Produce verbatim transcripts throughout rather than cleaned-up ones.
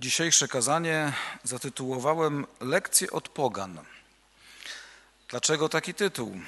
Dzisiejsze kazanie zatytułowałem Lekcje od pogan. Dlaczego taki tytuł?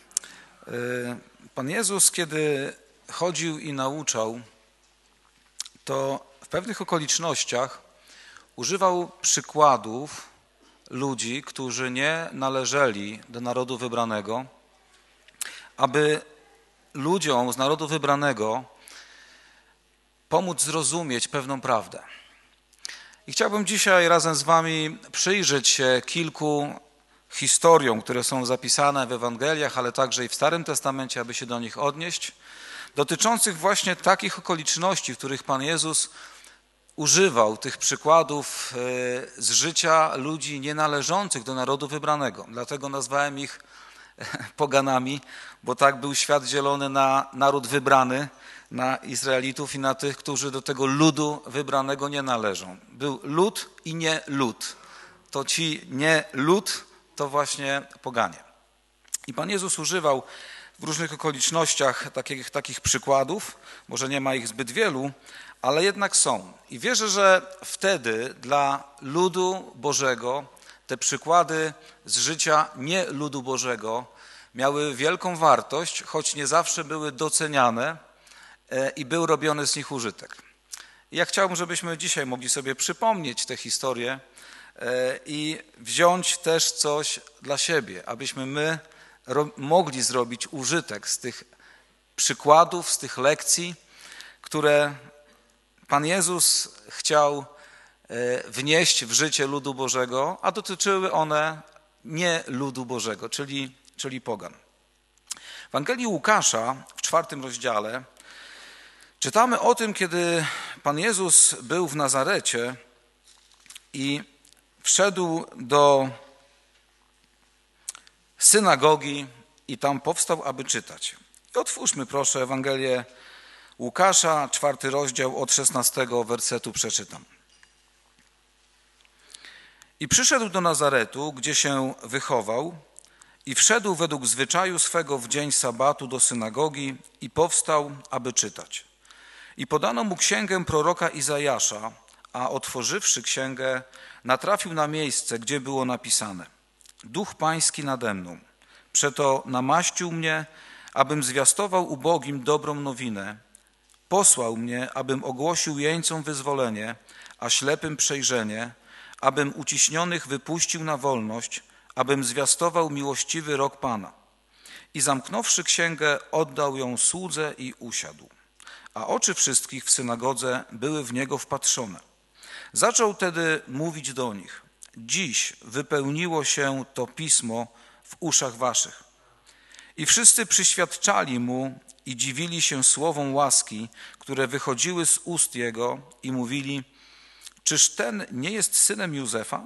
Pan Jezus, kiedy chodził i nauczał, to w pewnych okolicznościach używał przykładów ludzi, którzy nie należeli do narodu wybranego, aby ludziom z narodu wybranego pomóc zrozumieć pewną prawdę. I chciałbym dzisiaj razem z wami przyjrzeć się kilku historiom, które są zapisane w Ewangeliach, ale także i w Starym Testamencie, aby się do nich odnieść, dotyczących właśnie takich okoliczności, w których Pan Jezus używał tych przykładów z życia ludzi nienależących do narodu wybranego. Dlatego nazwałem ich poganami, bo tak był świat dzielony na naród wybrany, na Izraelitów i na tych, którzy do tego ludu wybranego nie należą. Był lud i nie lud. To ci nie lud, to właśnie poganie. I Pan Jezus używał w różnych okolicznościach takich, takich przykładów, może nie ma ich zbyt wielu, ale jednak są. I wierzę, że wtedy dla ludu Bożego te przykłady z życia nie ludu Bożego miały wielką wartość, choć nie zawsze były doceniane i był robiony z nich użytek. I ja chciałbym, żebyśmy dzisiaj mogli sobie przypomnieć tę historię i wziąć też coś dla siebie, abyśmy my mogli zrobić użytek z tych przykładów, z tych lekcji, które Pan Jezus chciał wnieść w życie ludu Bożego, a dotyczyły one nie ludu Bożego, czyli, czyli pogan. W Ewangelii Łukasza w czwartym rozdziale czytamy o tym, kiedy Pan Jezus był w Nazarecie i wszedł do synagogi i tam powstał, aby czytać. I otwórzmy proszę Ewangelię Łukasza, czwarty rozdział, od szesnastego wersetu przeczytam. I przyszedł do Nazaretu, gdzie się wychował, i wszedł według zwyczaju swego w dzień sabatu do synagogi i powstał, aby czytać. I podano mu księgę proroka Izajasza, a otworzywszy księgę, natrafił na miejsce, gdzie było napisane: Duch Pański nade mną, przeto namaścił mnie, abym zwiastował ubogim dobrą nowinę. Posłał mnie, abym ogłosił jeńcom wyzwolenie, a ślepym przejrzenie, abym uciśnionych wypuścił na wolność, abym zwiastował miłościwy rok Pana. I zamknąwszy księgę, oddał ją słudze i usiadł. A oczy wszystkich w synagodze były w niego wpatrzone. Zaczął tedy mówić do nich: Dziś wypełniło się to pismo w uszach waszych. I wszyscy przyświadczali mu i dziwili się słowom łaski, które wychodziły z ust jego, i mówili: Czyż ten nie jest synem Józefa?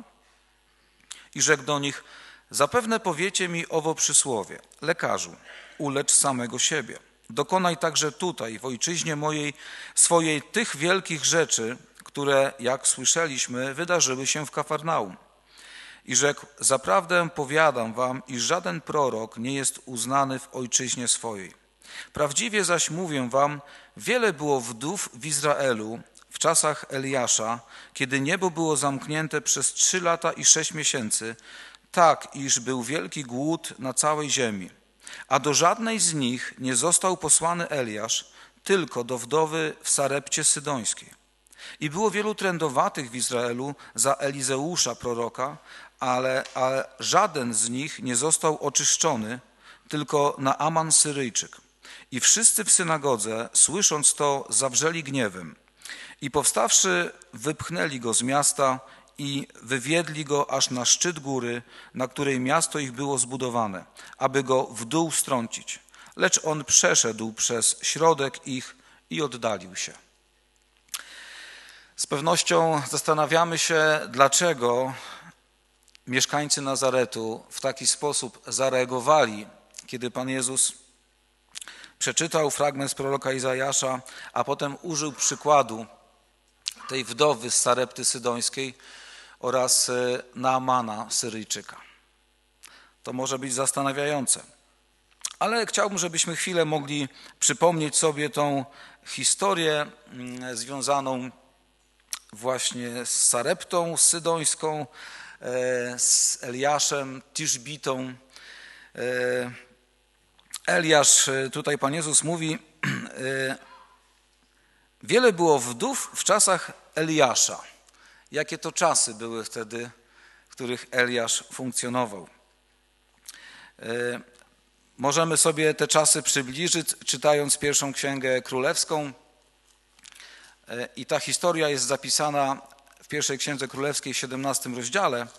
I rzekł do nich: Zapewne powiecie mi owo przysłowie: Lekarzu, ulecz samego siebie. Dokonaj także tutaj, w ojczyźnie mojej, swojej tych wielkich rzeczy, które, jak słyszeliśmy, wydarzyły się w Kafarnaum. I rzekł: Zaprawdę powiadam wam, iż żaden prorok nie jest uznany w ojczyźnie swojej. Prawdziwie zaś mówię wam, wiele było wdów w Izraelu w czasach Eliasza, kiedy niebo było zamknięte przez trzy lata i sześć miesięcy, tak iż był wielki głód na całej ziemi. A do żadnej z nich nie został posłany Eliasz, tylko do wdowy w Sarepcie Sydońskiej. I było wielu trędowatych w Izraelu za Elizeusza proroka, ale, ale żaden z nich nie został oczyszczony, tylko Naaman Syryjczyk. I wszyscy w synagodze, słysząc to, zawrzeli gniewem. I powstawszy, wypchnęli go z miasta i wywiedli go aż na szczyt góry, na której miasto ich było zbudowane, aby go w dół strącić. Lecz on przeszedł przez środek ich i oddalił się. Z pewnością zastanawiamy się, dlaczego mieszkańcy Nazaretu w taki sposób zareagowali, kiedy Pan Jezus przeczytał fragment z proroka Izajasza, a potem użył przykładu tej wdowy z Sarepty Sydońskiej oraz Naamana Syryjczyka. To może być zastanawiające. Ale chciałbym, żebyśmy chwilę mogli przypomnieć sobie tą historię związaną właśnie z Sareptą sydońską, z Eliaszem, Tiszbitą. Eliasz, tutaj Pan Jezus mówi, wiele było wdów w czasach Eliasza. Jakie to czasy były wtedy, w których Eliasz funkcjonował? Możemy sobie te czasy przybliżyć, czytając pierwszą Księgę Królewską. I ta historia jest zapisana w pierwszej Księdze Królewskiej w siedemnastym rozdziale.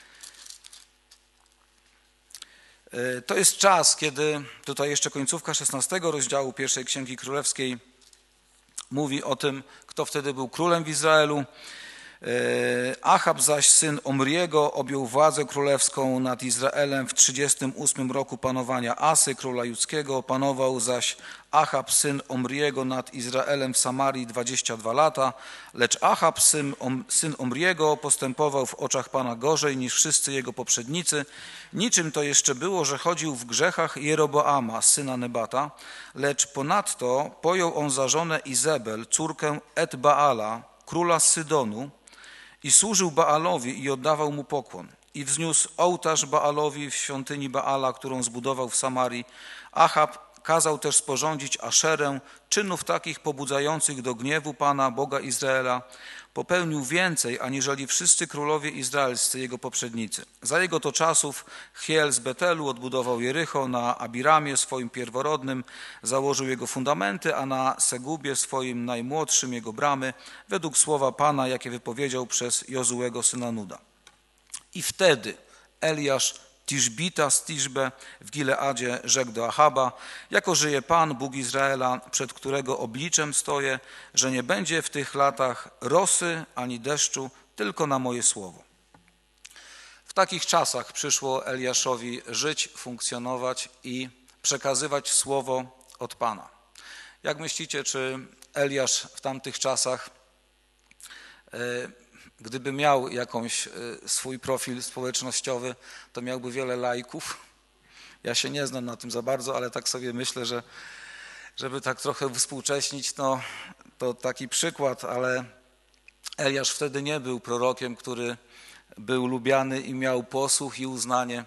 To jest czas, kiedy tutaj jeszcze końcówka szesnastego rozdziału pierwszej Księgi Królewskiej mówi o tym, kto wtedy był królem w Izraelu. Achab zaś, syn Omriego, objął władzę królewską nad Izraelem w trzydziestym ósmym roku panowania Asy, króla judzkiego. Panował zaś Achab, syn Omriego, nad Izraelem w Samarii dwadzieścia dwa lata. Lecz Achab, syn, Om, syn Omriego, postępował w oczach Pana gorzej niż wszyscy jego poprzednicy. Niczym to jeszcze było, że chodził w grzechach Jeroboama, syna Nebata. Lecz ponadto pojął on za żonę Izebel, córkę Et-Baala, króla Sydonu, i służył Baalowi i oddawał mu pokłon. I wzniósł ołtarz Baalowi w świątyni Baala, którą zbudował w Samarii. Achab kazał też sporządzić Aszerę, czynów takich pobudzających do gniewu Pana, Boga Izraela. Popełnił więcej, aniżeli wszyscy królowie izraelscy, jego poprzednicy. Za jego to czasów Hiel z Betelu odbudował Jericho, na Abiramie swoim pierworodnym założył jego fundamenty, a na Segubie swoim najmłodszym jego bramy, według słowa Pana, jakie wypowiedział przez Jozułego syna Nuda. I wtedy Eliasz Tiszbita z Tiszbe w Gileadzie rzekł do Achaba: jako żyje Pan, Bóg Izraela, przed którego obliczem stoję, że nie będzie w tych latach rosy ani deszczu, tylko na moje słowo. W takich czasach przyszło Eliaszowi żyć, funkcjonować i przekazywać słowo od Pana. Jak myślicie, czy Eliasz w tamtych czasach, gdyby miał jakąś swój profil społecznościowy, to miałby wiele lajków? Ja się nie znam na tym za bardzo, ale tak sobie myślę, że żeby tak trochę współcześnić, no to taki przykład, ale Eliasz wtedy nie był prorokiem, który był lubiany i miał posłuch i uznanie.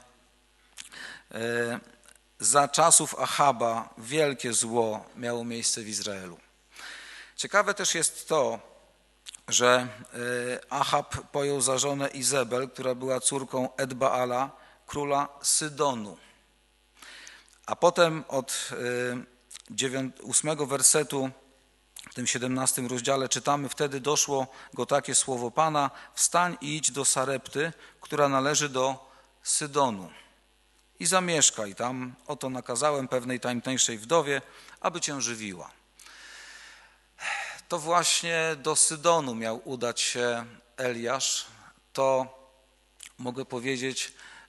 Za czasów Achaba wielkie zło miało miejsce w Izraelu. Ciekawe też jest to, że Achab pojął za żonę Izebel, która była córką Et-Baala, króla Sydonu. A potem od ósmego wersetu w tym siedemnastym rozdziale czytamy: wtedy doszło go takie słowo Pana: wstań i idź do Sarepty, która należy do Sydonu, i zamieszkaj tam. Oto nakazałem pewnej tamtejszej wdowie, aby cię żywiła. To właśnie do Sydonu miał udać się Eliasz. To, mogę powiedzieć,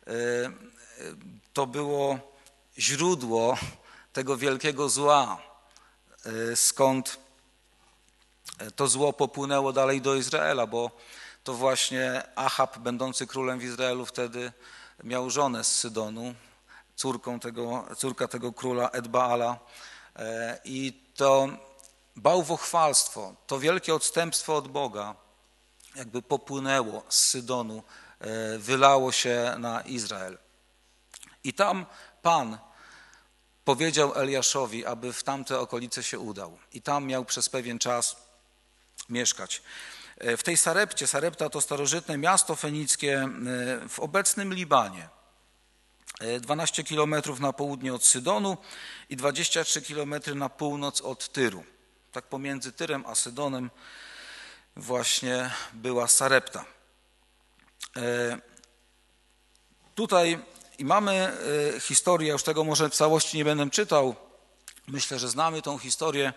to było źródło tego wielkiego zła, skąd to zło popłynęło dalej do Izraela, bo to właśnie Achab, będący królem w Izraelu, wtedy miał żonę z Sydonu, córką tego, córka tego króla Et-Baala, i to bałwochwalstwo, to wielkie odstępstwo od Boga jakby popłynęło z Sydonu, wylało się na Izrael. I tam Pan powiedział Eliaszowi, aby w tamte okolice się udał. I tam miał przez pewien czas mieszkać. W tej Sarepcie, Sarepta to starożytne miasto fenickie w obecnym Libanie. dwanaście kilometrów na południe od Sydonu i dwadzieścia trzy kilometry na północ od Tyru. Tak pomiędzy Tyrem a Sydonem właśnie była Sarepta. Tutaj i mamy historię, już tego może w całości nie będę czytał. Myślę, że znamy tą historię.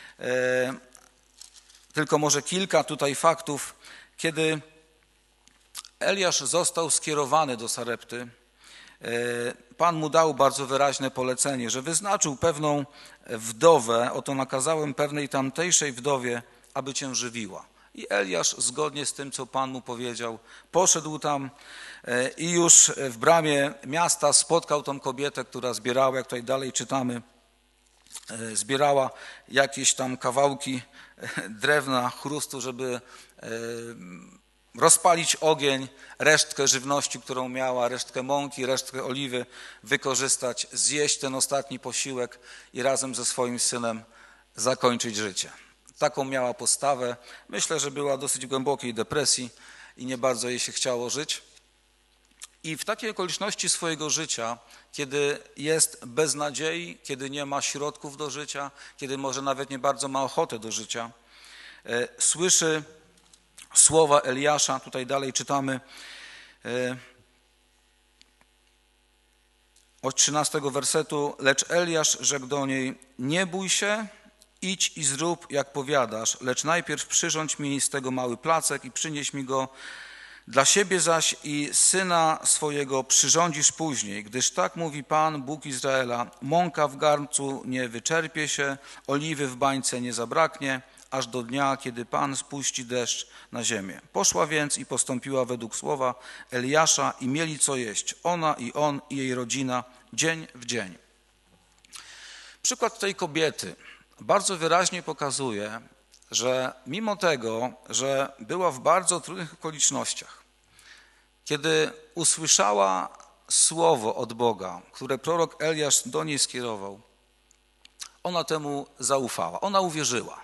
Tylko może kilka tutaj faktów. Kiedy Eliasz został skierowany do Sarepty, Pan mu dał bardzo wyraźne polecenie, że wyznaczył pewną wdowę, oto nakazałem pewnej tamtejszej wdowie, aby cię żywiła. I Eliasz, zgodnie z tym, co Pan mu powiedział, poszedł tam i już w bramie miasta spotkał tą kobietę, która zbierała, jak tutaj dalej czytamy, zbierała jakieś tam kawałki drewna, chrustu, żeby rozpalić ogień, resztkę żywności, którą miała, resztkę mąki, resztkę oliwy, wykorzystać, zjeść ten ostatni posiłek i razem ze swoim synem zakończyć życie. Taką miała postawę. Myślę, że była dosyć głębokiej depresji i nie bardzo jej się chciało żyć. I w takiej okoliczności swojego życia, kiedy jest bez nadziei, kiedy nie ma środków do życia, kiedy może nawet nie bardzo ma ochotę do życia, e, słyszy słowa Eliasza. Tutaj dalej czytamy e, od trzynastego wersetu. Lecz Eliasz rzekł do niej: nie bój się, idź i zrób, jak powiadasz, lecz najpierw przyrządź mi z tego mały placek i przynieś mi go. Dla siebie zaś i syna swojego przyrządzisz później, gdyż tak mówi Pan, Bóg Izraela: mąka w garncu nie wyczerpie się, oliwy w bańce nie zabraknie, aż do dnia, kiedy Pan spuści deszcz na ziemię. Poszła więc i postąpiła według słowa Eliasza i mieli co jeść, ona i on i jej rodzina, dzień w dzień. Przykład tej kobiety bardzo wyraźnie pokazuje, że mimo tego, że była w bardzo trudnych okolicznościach, kiedy usłyszała słowo od Boga, które prorok Eliasz do niej skierował, ona temu zaufała, ona uwierzyła.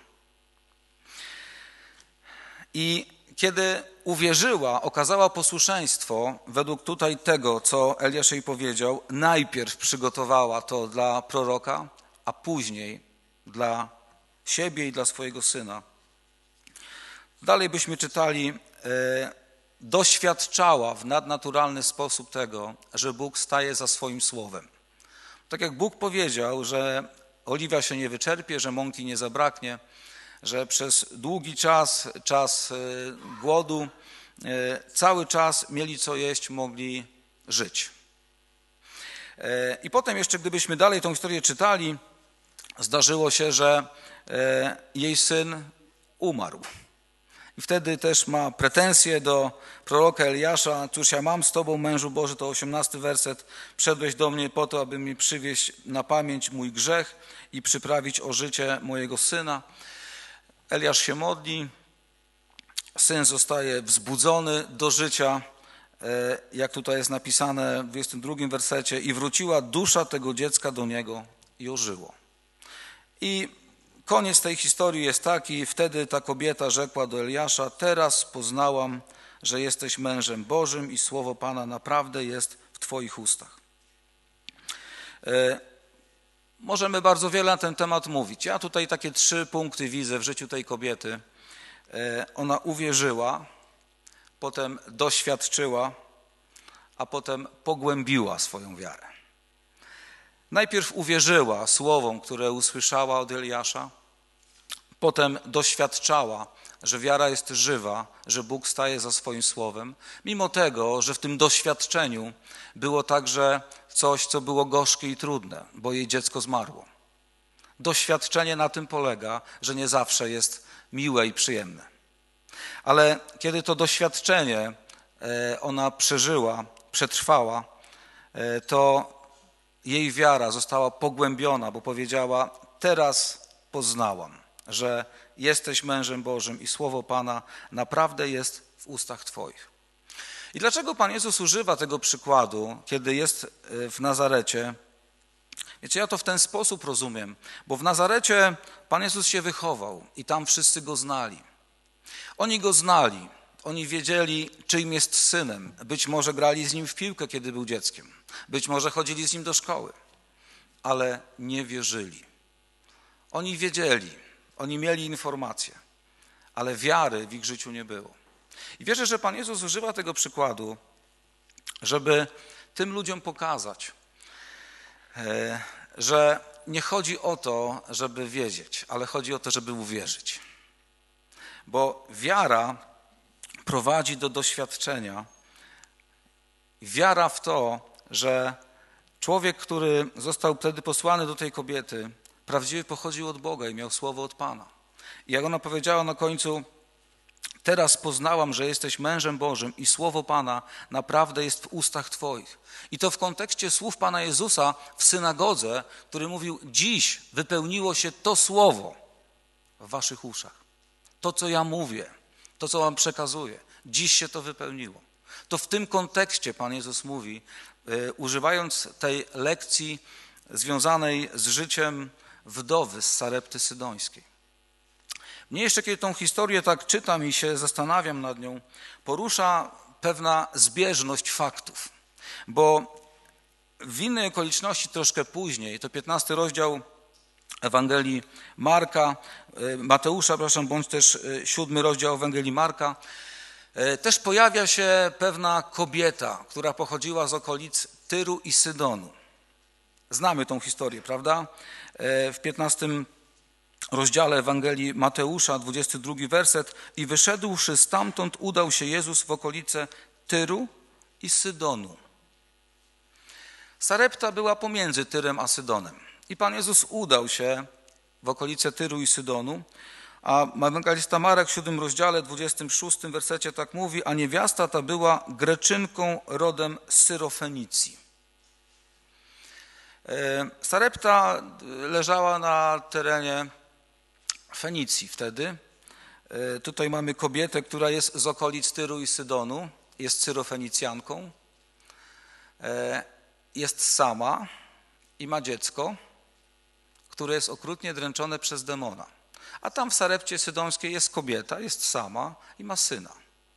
I kiedy uwierzyła, okazała posłuszeństwo według tutaj tego, co Eliasz jej powiedział, najpierw przygotowała to dla proroka, a później dla siebie i dla swojego syna. Dalej byśmy czytali, e, doświadczała w nadnaturalny sposób tego, że Bóg staje za swoim słowem. Tak jak Bóg powiedział, że oliwa się nie wyczerpie, że mąki nie zabraknie, że przez długi czas, czas e, głodu, e, cały czas mieli co jeść, mogli żyć. E, I potem jeszcze, gdybyśmy dalej tą historię czytali, zdarzyło się, że jej syn umarł. I wtedy też ma pretensje do proroka Eliasza: cóż ja mam z tobą, mężu Boży, to osiemnasty werset, wszedłeś do mnie po to, aby mi przywieźć na pamięć mój grzech i przyprawić o życie mojego syna. Eliasz się modli, syn zostaje wzbudzony do życia, jak tutaj jest napisane w dwudziestym drugim wersecie, i wróciła dusza tego dziecka do niego i ożyło. I koniec tej historii jest taki: wtedy ta kobieta rzekła do Eliasza: teraz poznałam, że jesteś mężem Bożym i słowo Pana naprawdę jest w twoich ustach. E, możemy bardzo wiele na ten temat mówić. Ja tutaj takie trzy punkty widzę w życiu tej kobiety. E, ona uwierzyła, potem doświadczyła, a potem pogłębiła swoją wiarę. Najpierw uwierzyła słowom, które usłyszała od Eliasza, potem doświadczała, że wiara jest żywa, że Bóg staje za swoim słowem, mimo tego, że w tym doświadczeniu było także coś, co było gorzkie i trudne, bo jej dziecko zmarło. Doświadczenie na tym polega, że nie zawsze jest miłe i przyjemne. Ale kiedy to doświadczenie ona przeżyła, przetrwała, to jej wiara została pogłębiona, bo powiedziała: teraz poznałam, że jesteś mężem Bożym i słowo Pana naprawdę jest w ustach twoich. I dlaczego Pan Jezus używa tego przykładu, kiedy jest w Nazarecie? Wiecie, ja to w ten sposób rozumiem, bo w Nazarecie Pan Jezus się wychował i tam wszyscy Go znali. Oni Go znali, oni wiedzieli, czyim jest synem. Być może grali z Nim w piłkę, kiedy był dzieckiem. Być może chodzili z Nim do szkoły, ale nie wierzyli. Oni wiedzieli, oni mieli informacje, ale wiary w ich życiu nie było. I wierzę, że Pan Jezus używa tego przykładu, żeby tym ludziom pokazać, że nie chodzi o to, żeby wiedzieć, ale chodzi o to, żeby uwierzyć. Bo wiara prowadzi do doświadczenia. Wiara w to, że człowiek, który został wtedy posłany do tej kobiety, prawdziwie pochodził od Boga i miał słowo od Pana. I jak ona powiedziała na końcu: Teraz poznałam, że jesteś mężem Bożym i słowo Pana naprawdę jest w ustach Twoich. I to w kontekście słów Pana Jezusa w synagodze, który mówił: dziś wypełniło się to słowo w waszych uszach. To, co ja mówię, to, co wam przekazuję, dziś się to wypełniło. To w tym kontekście Pan Jezus mówi, yy, używając tej lekcji związanej z życiem wdowy z Sarepty Sydońskiej. Mnie jeszcze, kiedy tą historię tak czytam i się zastanawiam nad nią, porusza pewna zbieżność faktów. Bo w innej okoliczności troszkę później, to piętnasty rozdział Ewangelii Marka, Mateusza, przepraszam, bądź też siódmy rozdział Ewangelii Marka, też pojawia się pewna kobieta, która pochodziła z okolic Tyru i Sydonu. Znamy tą historię, prawda? W piętnastym rozdziale Ewangelii Mateusza, dwudziesty drugi werset. I wyszedłszy stamtąd, udał się Jezus w okolice Tyru i Sydonu. Sarepta była pomiędzy Tyrem a Sydonem. I Pan Jezus udał się w okolice Tyru i Sydonu, a ewangelista Marek w siódmym rozdziale, dwudziestym szóstym wersecie tak mówi: a niewiasta ta była Greczynką rodem z Syrofenicji. Sarepta leżała na terenie Fenicji wtedy. Tutaj mamy kobietę, która jest z okolic Tyru i Sydonu, jest Syrofenicjanką, jest sama i ma dziecko, które jest okrutnie dręczone przez demona. A tam w Sarepcie Sydońskiej jest kobieta, jest sama i ma syna.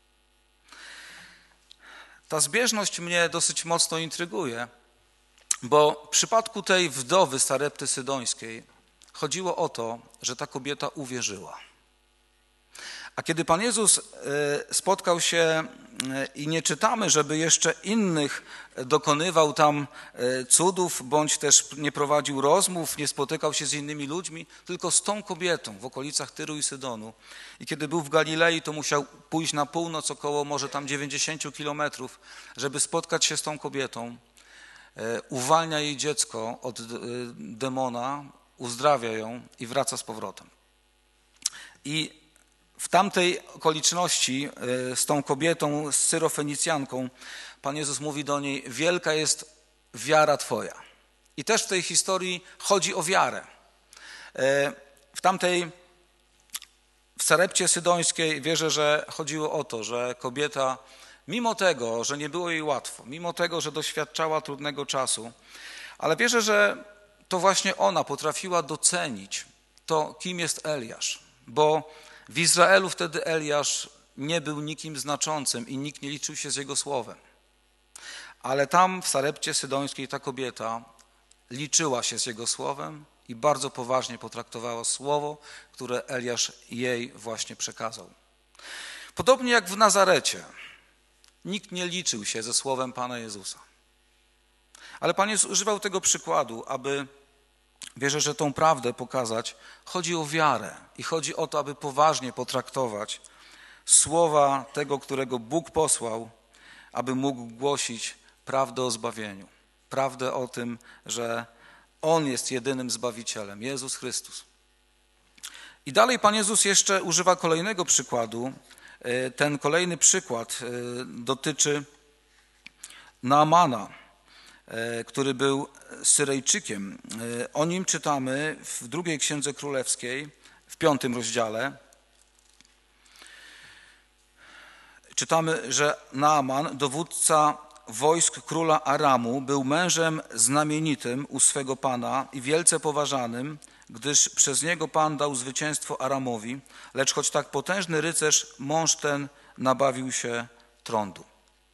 Ta zbieżność mnie dosyć mocno intryguje, bo w przypadku tej wdowy Sarepty Sydońskiej chodziło o to, że ta kobieta uwierzyła. A kiedy Pan Jezus spotkał się i nie czytamy, żeby jeszcze innych dokonywał tam cudów, bądź też nie prowadził rozmów, nie spotykał się z innymi ludźmi, tylko z tą kobietą w okolicach Tyru i Sydonu. I kiedy był w Galilei, to musiał pójść na północ, około może tam dziewięćdziesiąt kilometrów, żeby spotkać się z tą kobietą. Uwalnia jej dziecko od demona, uzdrawia ją i wraca z powrotem. I w tamtej okoliczności z tą kobietą, z Syrofenicjanką, Pan Jezus mówi do niej: wielka jest wiara Twoja. I też w tej historii chodzi o wiarę. W tamtej, w Sarepcie Sydońskiej wierzę, że chodziło o to, że kobieta, mimo tego, że nie było jej łatwo, mimo tego, że doświadczała trudnego czasu, ale wierzę, że to właśnie ona potrafiła docenić to, kim jest Eliasz, bo w Izraelu wtedy Eliasz nie był nikim znaczącym i nikt nie liczył się z jego słowem. Ale tam w Sarepcie Sydońskiej ta kobieta liczyła się z jego słowem i bardzo poważnie potraktowała słowo, które Eliasz jej właśnie przekazał. Podobnie jak w Nazarecie, nikt nie liczył się ze słowem Pana Jezusa. Ale Pan Jezus używał tego przykładu, aby, wierzę, że tą prawdę pokazać. Chodzi o wiarę i chodzi o to, aby poważnie potraktować słowa tego, którego Bóg posłał, aby mógł głosić prawdę o zbawieniu. Prawdę o tym, że On jest jedynym Zbawicielem, Jezus Chrystus. I dalej Pan Jezus jeszcze używa kolejnego przykładu. Ten kolejny przykład dotyczy Naamana, który był Syryjczykiem. O nim czytamy w drugiej Księdze Królewskiej, w piątym rozdziale. Czytamy, że Naaman, dowódca wojsk króla Aramu, był mężem znamienitym u swego pana i wielce poważanym, gdyż przez niego Pan dał zwycięstwo Aramowi, lecz choć tak potężny rycerz, mąż ten nabawił się trądu.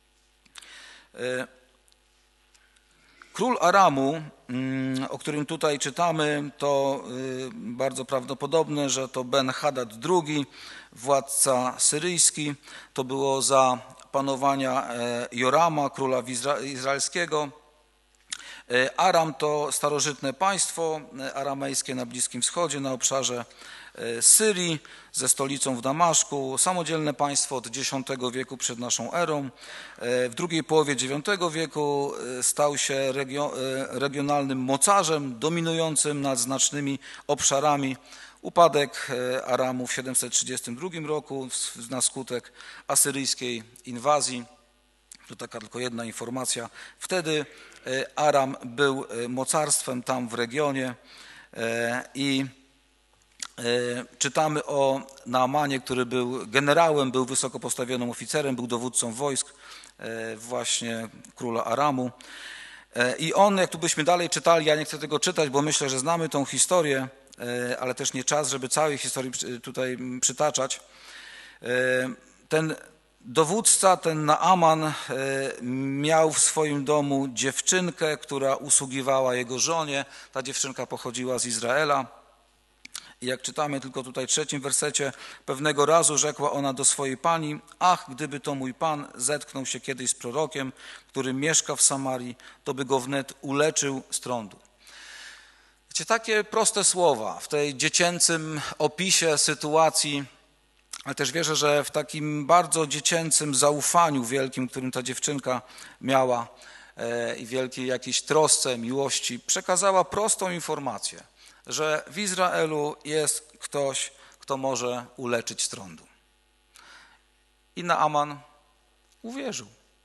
Król Aramu, o którym tutaj czytamy, to bardzo prawdopodobne, że to Ben-Hadad drugi, władca syryjski. To było za panowania Jorama, króla izraelskiego. Aram to starożytne państwo aramejskie na Bliskim Wschodzie, na obszarze Syrii, ze stolicą w Damaszku. Samodzielne państwo od dziesiątego wieku przed naszą erą. W drugiej połowie dziewiątego wieku stał się regionalnym mocarzem dominującym nad znacznymi obszarami Upadek Aramu w siedemset trzydziestym drugim roku na skutek asyryjskiej inwazji. To taka tylko jedna informacja. Wtedy Aram był mocarstwem tam w regionie i czytamy o Naamanie, który był generałem, był wysoko postawionym oficerem, był dowódcą wojsk właśnie króla Aramu. I on, jak tu byśmy dalej czytali, ja nie chcę tego czytać, bo myślę, że znamy tą historię, ale też nie czas, żeby całej historii tutaj przytaczać. Ten dowódca, ten Naaman miał w swoim domu dziewczynkę, która usługiwała jego żonie. Ta dziewczynka pochodziła z Izraela. I jak czytamy tylko tutaj w trzecim wersecie, pewnego razu rzekła ona do swojej pani: ach, gdyby to mój pan zetknął się kiedyś z prorokiem, który mieszka w Samarii, to by go wnet uleczył z trądu. Wiecie, takie proste słowa w tej dziecięcym opisie sytuacji, ale też wierzę, że w takim bardzo dziecięcym zaufaniu wielkim, którym ta dziewczynka miała i wielkiej jakiejś trosce, miłości, przekazała prostą informację, że w Izraelu jest ktoś, kto może uleczyć z trądu. I Naaman uwierzył.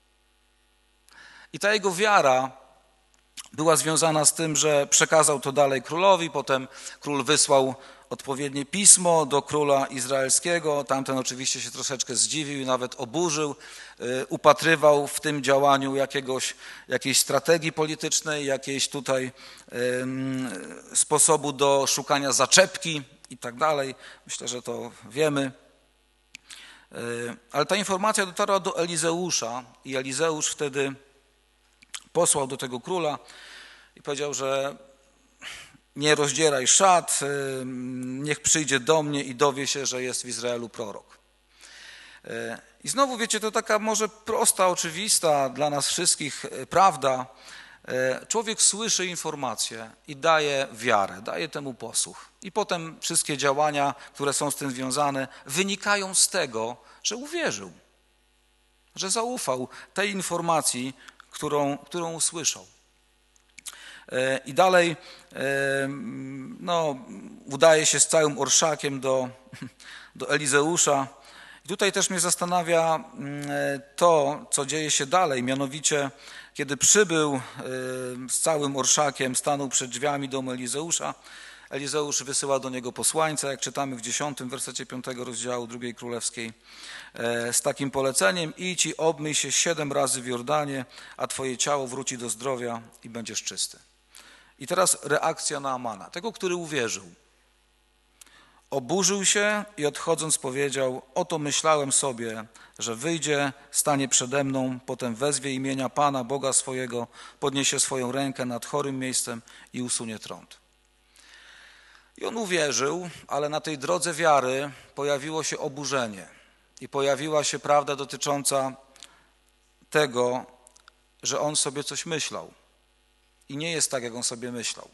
I ta jego wiara była związana z tym, że przekazał to dalej królowi, potem król wysłał odpowiednie pismo do króla izraelskiego. Tamten oczywiście się troszeczkę zdziwił i nawet oburzył, upatrywał w tym działaniu jakiegoś, jakiejś strategii politycznej, jakiejś tutaj um, sposobu do szukania zaczepki i tak dalej. Myślę, że to wiemy. Ale ta informacja dotarła do Elizeusza i Elizeusz wtedy posłał do tego króla i powiedział, że nie rozdzieraj szat, niech przyjdzie do mnie i dowie się, że jest w Izraelu prorok. I znowu, wiecie, to taka może prosta, oczywista dla nas wszystkich prawda. Człowiek słyszy informację i daje wiarę, daje temu posłuch. I potem wszystkie działania, które są z tym związane, wynikają z tego, że uwierzył, że zaufał tej informacji, którą, którą usłyszał. I dalej no, udaje się z całym orszakiem do, do Elizeusza. I tutaj też mnie zastanawia to, co dzieje się dalej, mianowicie kiedy przybył z całym orszakiem, stanął przed drzwiami domu Elizeusza, Elizeusz wysyła do niego posłańca, jak czytamy w dziesiątym wersecie piątego rozdziału drugiej królewskiej, z takim poleceniem: idź i obmyj się siedem razy w Jordanie, a twoje ciało wróci do zdrowia i będziesz czysty. I teraz reakcja Naamana, tego, który uwierzył. Oburzył się i odchodząc powiedział: oto myślałem sobie, że wyjdzie, stanie przede mną, potem wezwie imienia Pana, Boga swojego, podniesie swoją rękę nad chorym miejscem i usunie trąd. I on uwierzył, ale na tej drodze wiary pojawiło się oburzenie i pojawiła się prawda dotycząca tego, że on sobie coś myślał i nie jest tak, jak on sobie myślał.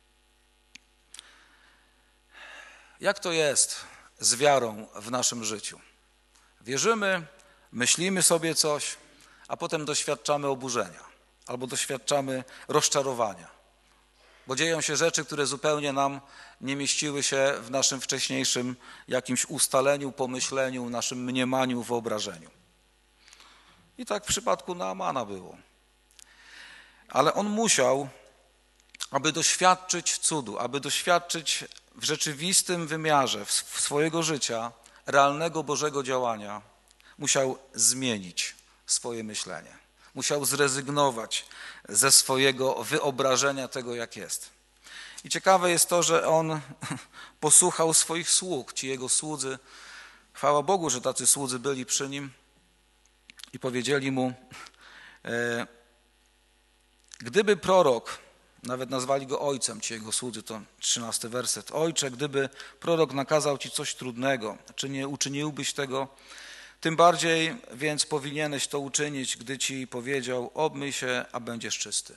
Jak to jest z wiarą w naszym życiu? Wierzymy, myślimy sobie coś, a potem doświadczamy oburzenia albo doświadczamy rozczarowania, bo dzieją się rzeczy, które zupełnie nam nie mieściły się w naszym wcześniejszym jakimś ustaleniu, pomyśleniu, naszym mniemaniu, wyobrażeniu. I tak w przypadku Naamana było. Ale on musiał, aby doświadczyć cudu, aby doświadczyć w rzeczywistym wymiarze w swojego życia realnego Bożego działania, musiał zmienić swoje myślenie. Musiał zrezygnować ze swojego wyobrażenia tego, jak jest. I ciekawe jest to, że on posłuchał swoich sług, ci jego słudzy. Chwała Bogu, że tacy słudzy byli przy nim i powiedzieli mu: e, gdyby prorok, nawet nazwali go ojcem, ci jego słudzy, to trzynasty werset. Ojcze, gdyby prorok nakazał ci coś trudnego, czy nie uczyniłbyś tego? Tym bardziej więc powinieneś to uczynić, gdy ci powiedział: obmyj się, a będziesz czysty.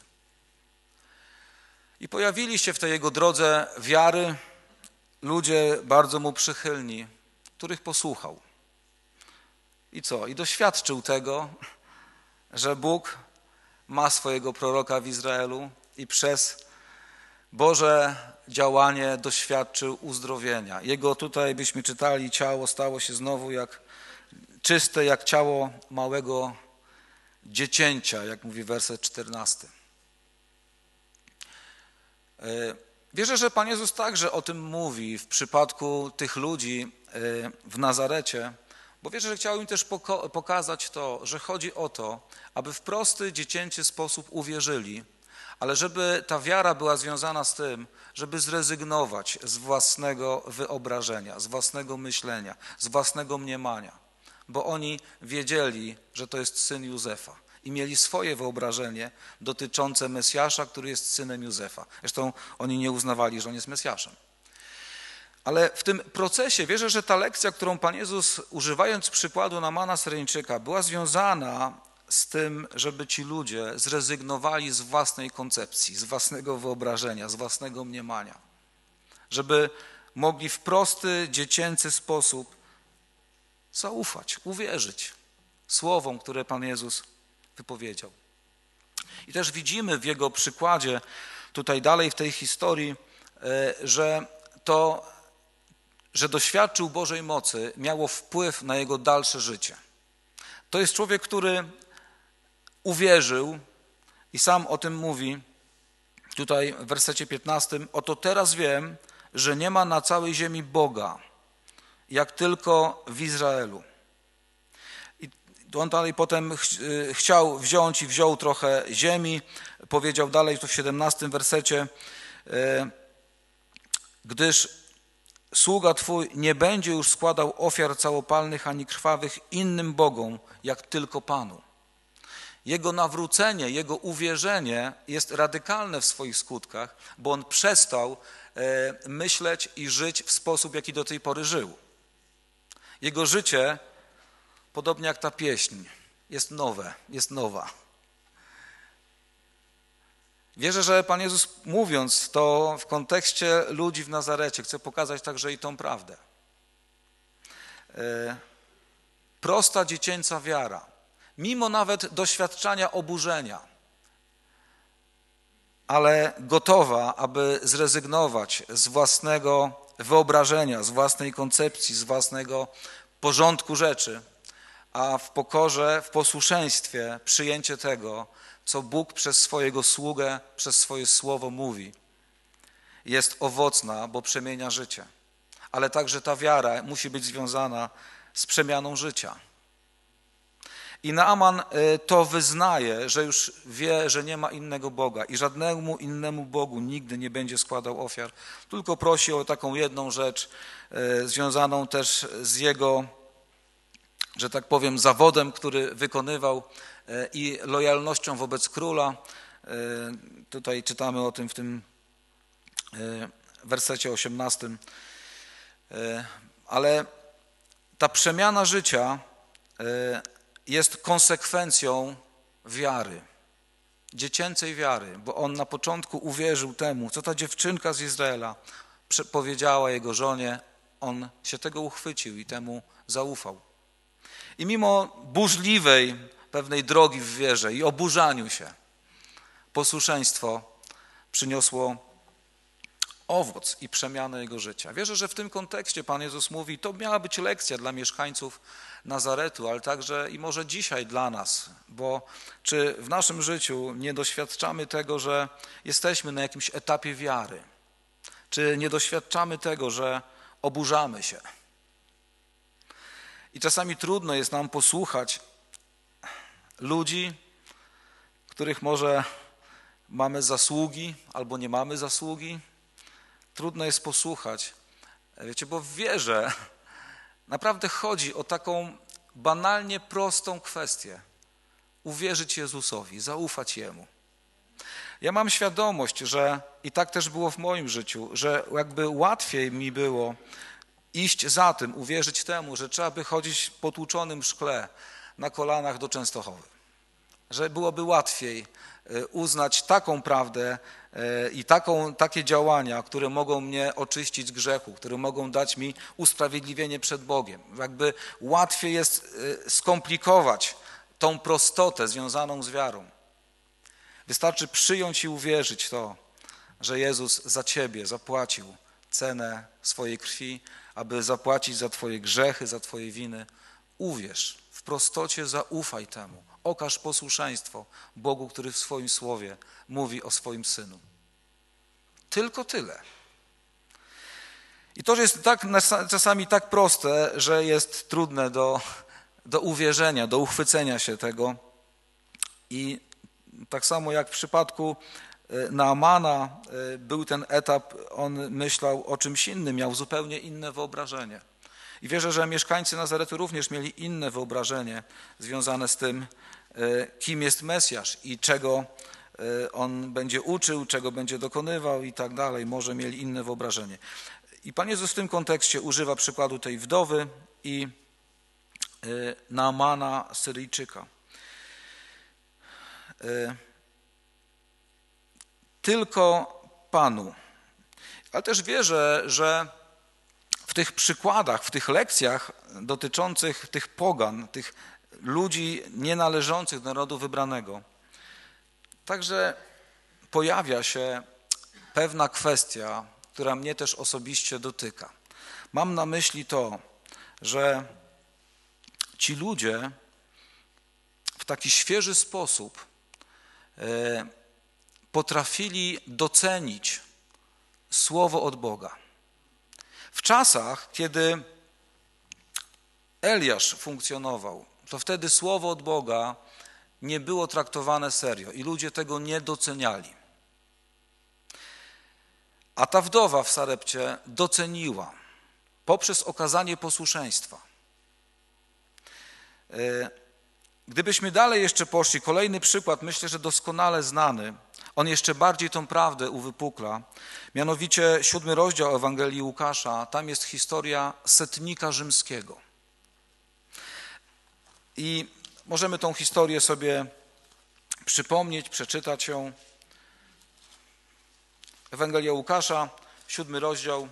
I pojawili się w tej jego drodze wiary ludzie bardzo mu przychylni, których posłuchał. I co? I doświadczył tego, że Bóg ma swojego proroka w Izraelu i przez Boże działanie doświadczył uzdrowienia. Jego tutaj byśmy czytali, ciało stało się znowu jak czyste, jak ciało małego dziecięcia, jak mówi werset czternasty. Wierzę, że Pan Jezus także o tym mówi w przypadku tych ludzi w Nazarecie, bo wierzę, że chciał im też pokazać to, że chodzi o to, aby w prosty, dziecięcy sposób uwierzyli, ale żeby ta wiara była związana z tym, żeby zrezygnować z własnego wyobrażenia, z własnego myślenia, z własnego mniemania, bo oni wiedzieli, że to jest syn Józefa i mieli swoje wyobrażenie dotyczące Mesjasza, który jest synem Józefa. Zresztą oni nie uznawali, że on jest Mesjaszem. Ale w tym procesie wierzę, że ta lekcja, którą Pan Jezus, używając przykładu Naamana Syryjczyka, była związana z tym, żeby ci ludzie zrezygnowali z własnej koncepcji, z własnego wyobrażenia, z własnego mniemania. Żeby mogli w prosty, dziecięcy sposób zaufać, uwierzyć słowom, które Pan Jezus wypowiedział. I też widzimy w jego przykładzie, tutaj dalej w tej historii, że to, że doświadczył Bożej mocy, miało wpływ na jego dalsze życie. To jest człowiek, który uwierzył i sam o tym mówi tutaj w wersecie piętnastym. Oto teraz wiem, że nie ma na całej ziemi Boga, jak tylko w Izraelu. I on dalej potem ch chciał wziąć i wziął trochę ziemi. Powiedział dalej tu w siedemnastym wersecie, gdyż sługa Twój nie będzie już składał ofiar całopalnych ani krwawych innym bogom, jak tylko Panu. Jego nawrócenie, jego uwierzenie jest radykalne w swoich skutkach, bo on przestał myśleć i żyć w sposób, jaki do tej pory żył. Jego życie, podobnie jak ta pieśń, jest nowe, jest nowa. Wierzę, że Pan Jezus, mówiąc to w kontekście ludzi w Nazarecie, chce pokazać także i tą prawdę. Prosta, dziecięca wiara, mimo nawet doświadczania oburzenia, ale gotowa, aby zrezygnować z własnego wyobrażenia, z własnej koncepcji, z własnego porządku rzeczy, a w pokorze, w posłuszeństwie przyjęcie tego, co Bóg przez swojego sługę, przez swoje słowo mówi, jest owocna, bo przemienia życie. Ale także ta wiara musi być związana z przemianą życia. I Naaman to wyznaje, że już wie, że nie ma innego Boga i żadnemu innemu Bogu nigdy nie będzie składał ofiar, tylko prosi o taką jedną rzecz związaną też z jego, że tak powiem, zawodem, który wykonywał i lojalnością wobec króla. Tutaj czytamy o tym w tym wersecie osiemnastym. Ale ta przemiana życia jest konsekwencją wiary, dziecięcej wiary, bo on na początku uwierzył temu, co ta dziewczynka z Izraela powiedziała jego żonie. On się tego uchwycił i temu zaufał. I mimo burzliwej pewnej drogi w wierze i oburzaniu się, posłuszeństwo przyniosło owoc i przemianę jego życia. Wierzę, że w tym kontekście Pan Jezus mówi, to miała być lekcja dla mieszkańców Nazaretu, ale także i może dzisiaj dla nas, bo czy w naszym życiu nie doświadczamy tego, że jesteśmy na jakimś etapie wiary? Czy nie doświadczamy tego, że oburzamy się? I czasami trudno jest nam posłuchać ludzi, których może mamy zasługi albo nie mamy zasługi. Trudno jest posłuchać, wiecie, bo w wierze naprawdę chodzi o taką banalnie prostą kwestię. Uwierzyć Jezusowi, zaufać Jemu. Ja mam świadomość, że i tak też było w moim życiu, że jakby łatwiej mi było iść za tym, uwierzyć temu, że trzeba by chodzić po tłuczonym szkle na kolanach do Częstochowy. Że byłoby łatwiej uznać taką prawdę i taką, takie działania, które mogą mnie oczyścić z grzechu, które mogą dać mi usprawiedliwienie przed Bogiem. Jakby łatwiej jest skomplikować tą prostotę związaną z wiarą. Wystarczy przyjąć i uwierzyć to, że Jezus za ciebie zapłacił cenę swojej krwi, aby zapłacić za twoje grzechy, za twoje winy. Uwierz, w prostocie zaufaj temu. Okaż posłuszeństwo Bogu, który w swoim słowie mówi o swoim Synu. Tylko tyle. I to jest tak, czasami tak proste, że jest trudne do, do uwierzenia, do uchwycenia się tego. I tak samo jak w przypadku Naamana był ten etap, on myślał o czymś innym, miał zupełnie inne wyobrażenie. I wierzę, że mieszkańcy Nazaretu również mieli inne wyobrażenie związane z tym, kim jest Mesjasz i czego on będzie uczył, czego będzie dokonywał i tak dalej. Może mieli inne wyobrażenie. I Pan Jezus w tym kontekście używa przykładu tej wdowy i Naamana Syryjczyka. Tylko Panu. Ale też wierzę, że w tych przykładach, w tych lekcjach dotyczących tych pogan, tych ludzi nienależących do narodu wybranego, także pojawia się pewna kwestia, która mnie też osobiście dotyka. Mam na myśli to, że ci ludzie w taki świeży sposób potrafili docenić słowo od Boga. W czasach, kiedy Eliasz funkcjonował, to wtedy słowo od Boga nie było traktowane serio i ludzie tego nie doceniali. A ta wdowa w Sarepcie doceniła poprzez okazanie posłuszeństwa. Gdybyśmy dalej jeszcze poszli, kolejny przykład, myślę, że doskonale znany, on jeszcze bardziej tą prawdę uwypukla, mianowicie siódmy rozdział Ewangelii Łukasza, tam jest historia setnika rzymskiego. I możemy tą historię sobie przypomnieć, przeczytać ją. Ewangelia Łukasza, siódmy rozdział,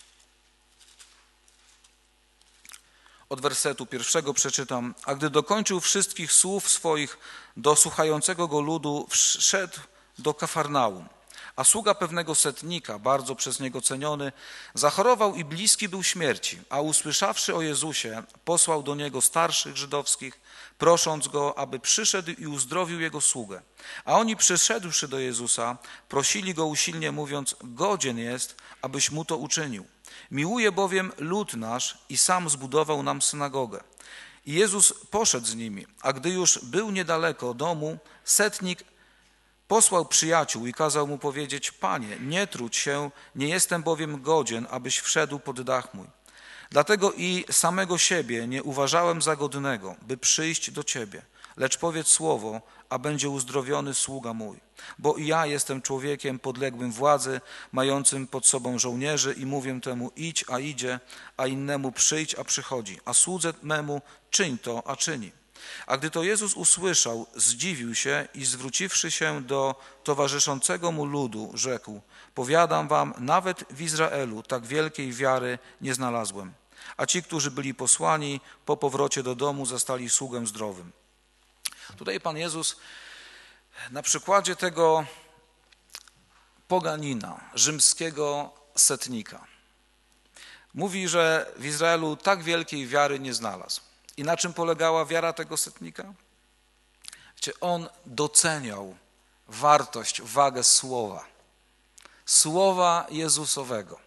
od wersetu pierwszego przeczytam. A gdy dokończył wszystkich słów swoich do słuchającego go ludu, wszedł do Kafarnaum. A sługa pewnego setnika, bardzo przez niego ceniony, zachorował i bliski był śmierci, a usłyszawszy o Jezusie, posłał do niego starszych żydowskich, prosząc go, aby przyszedł i uzdrowił jego sługę. A oni przyszedłszy do Jezusa, prosili go usilnie, mówiąc, godzien jest, abyś mu to uczynił. Miłuje bowiem lud nasz i sam zbudował nam synagogę. I Jezus poszedł z nimi, a gdy już był niedaleko domu, setnik posłał przyjaciół i kazał mu powiedzieć, Panie, nie trudź się, nie jestem bowiem godzien, abyś wszedł pod dach mój. Dlatego i samego siebie nie uważałem za godnego, by przyjść do Ciebie. Lecz powiedz słowo, a będzie uzdrowiony sługa mój. Bo i ja jestem człowiekiem podległym władzy, mającym pod sobą żołnierzy i mówię temu idź, a idzie, a innemu przyjdź, a przychodzi. A słudze memu czyń to, a czyni. A gdy to Jezus usłyszał, zdziwił się i zwróciwszy się do towarzyszącego mu ludu, rzekł, powiadam wam, nawet w Izraelu tak wielkiej wiary nie znalazłem. A ci, którzy byli posłani, po powrocie do domu zastali sługę zdrowym. Tutaj Pan Jezus na przykładzie tego poganina, rzymskiego setnika, mówi, że w Izraelu tak wielkiej wiary nie znalazł. I na czym polegała wiara tego setnika? Wiecie, on doceniał wartość, wagę słowa. Słowa Jezusowego.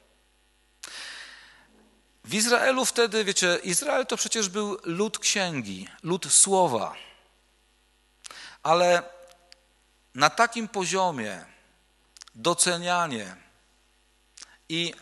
W Izraelu wtedy, wiecie, Izrael to przecież był lud księgi, lud słowa. Ale na takim poziomie docenianie i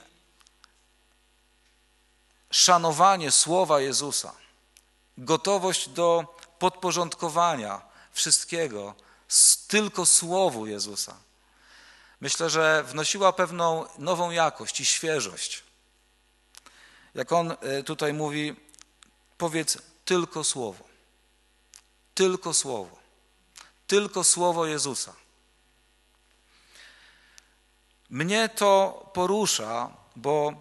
szanowanie słowa Jezusa, gotowość do podporządkowania wszystkiego tylko słowu Jezusa, myślę, że wnosiła pewną nową jakość i świeżość. Jak on tutaj mówi, powiedz tylko słowo, tylko słowo, tylko słowo Jezusa. Mnie to porusza, bo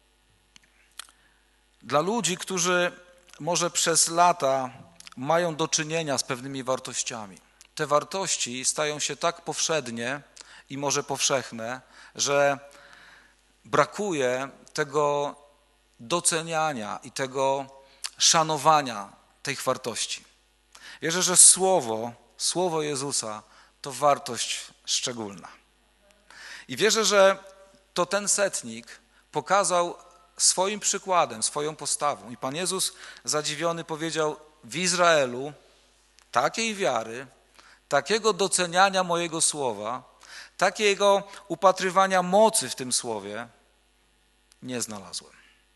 dla ludzi, którzy może przez lata mają do czynienia z pewnymi wartościami, te wartości stają się tak powszednie i może powszechne, że brakuje tego doceniania i tego szanowania tych wartości. Wierzę, że słowo, słowo Jezusa to wartość szczególna. I wierzę, że to ten setnik pokazał swoim przykładem, swoją postawą. I Pan Jezus zadziwiony powiedział: w Izraelu takiej wiary, takiego doceniania mojego słowa, takiego upatrywania mocy w tym słowie nie znalazłem.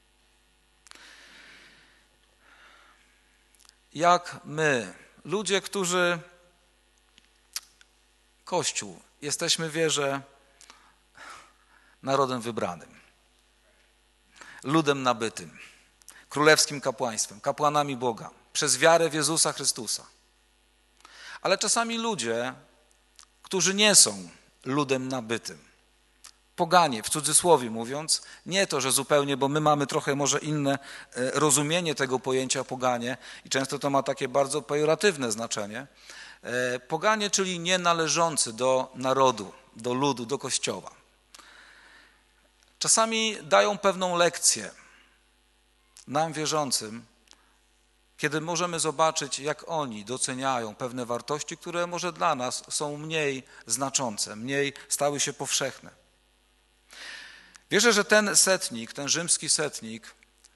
Jak my, ludzie, którzy, Kościół, jesteśmy w wierze narodem wybranym, ludem nabytym, królewskim kapłaństwem, kapłanami Boga, przez wiarę w Jezusa Chrystusa. Ale czasami ludzie, którzy nie są ludem nabytym, poganie, w cudzysłowie mówiąc, nie to, że zupełnie, bo my mamy trochę może inne rozumienie tego pojęcia poganie i często to ma takie bardzo pejoratywne znaczenie. Poganie, czyli nienależący do narodu, do ludu, do Kościoła. Czasami dają pewną lekcję nam wierzącym, kiedy możemy zobaczyć, jak oni doceniają pewne wartości, które może dla nas są mniej znaczące, mniej stały się powszechne. Wierzę, że ten setnik, ten rzymski setnik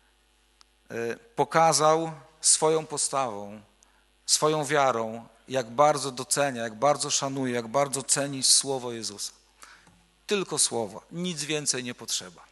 pokazał swoją postawą, swoją wiarą, jak bardzo docenia, jak bardzo szanuje, jak bardzo ceni słowo Jezusa. Tylko słowo, nic więcej nie potrzeba.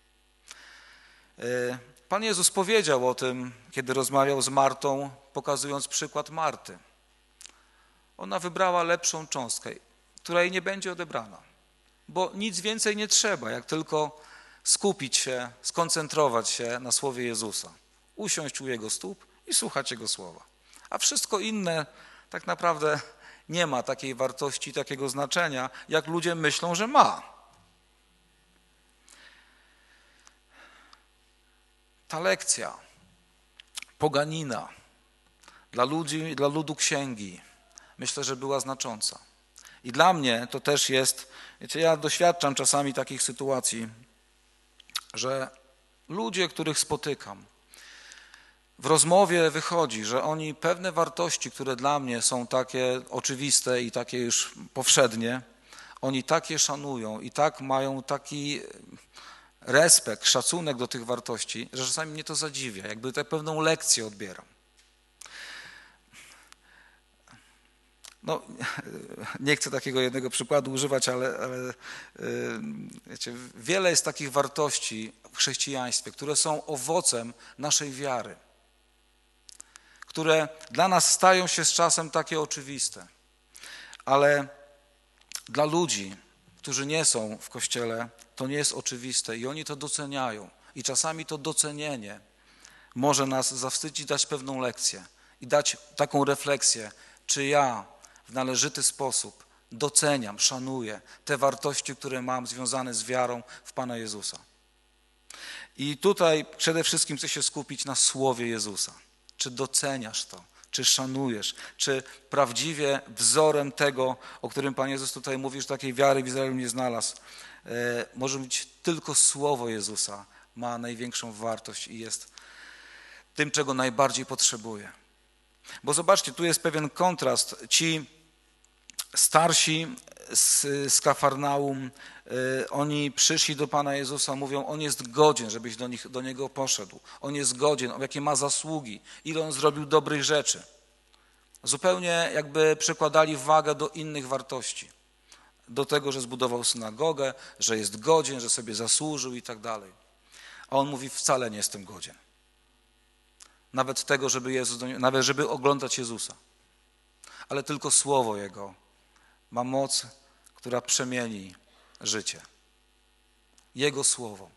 Pan Jezus powiedział o tym, kiedy rozmawiał z Martą, pokazując przykład Marty. Ona wybrała lepszą cząstkę, która jej nie będzie odebrana, bo nic więcej nie trzeba, jak tylko skupić się, skoncentrować się na słowie Jezusa, usiąść u Jego stóp i słuchać Jego słowa. A wszystko inne tak naprawdę nie ma takiej wartości, takiego znaczenia, jak ludzie myślą, że ma. Ta lekcja poganina dla ludzi, dla ludu księgi, myślę, że była znacząca. I dla mnie to też jest, wiecie, ja doświadczam czasami takich sytuacji, że ludzie, których spotykam, w rozmowie wychodzi, że oni pewne wartości, które dla mnie są takie oczywiste i takie już powszednie, oni tak je szanują i tak mają taki respekt, szacunek do tych wartości, że czasami mnie to zadziwia, jakby tak pewną lekcję odbieram. No, nie chcę takiego jednego przykładu używać, ale, ale wiecie, wiele jest takich wartości w chrześcijaństwie, które są owocem naszej wiary, które dla nas stają się z czasem takie oczywiste, ale dla ludzi, którzy nie są w Kościele, to nie jest oczywiste i oni to doceniają. I czasami to docenienie może nas zawstydzić, dać pewną lekcję i dać taką refleksję, czy ja w należyty sposób doceniam, szanuję te wartości, które mam związane z wiarą w Pana Jezusa. I tutaj przede wszystkim chcę się skupić na słowie Jezusa. Czy doceniasz to? Czy szanujesz? Czy prawdziwie wzorem tego, o którym Pan Jezus tutaj mówi, że takiej wiary w Izraelu nie znalazł, e, może być tylko słowo Jezusa ma największą wartość i jest tym, czego najbardziej potrzebuje. Bo zobaczcie, tu jest pewien kontrast. Ci starsi z, z Kafarnaum, y, oni przyszli do Pana Jezusa, mówią, On jest godzien, żebyś do, nich, do Niego poszedł. On jest godzien, jakie ma zasługi, ile On zrobił dobrych rzeczy. Zupełnie jakby przekładali wagę do innych wartości. Do tego, że zbudował synagogę, że jest godzien, że sobie zasłużył i tak dalej. A On mówi, wcale nie jestem godzien. Nawet tego, żeby, Jezus, nawet żeby oglądać Jezusa. Ale tylko słowo Jego ma moc, która przemieni życie. Jego słowo.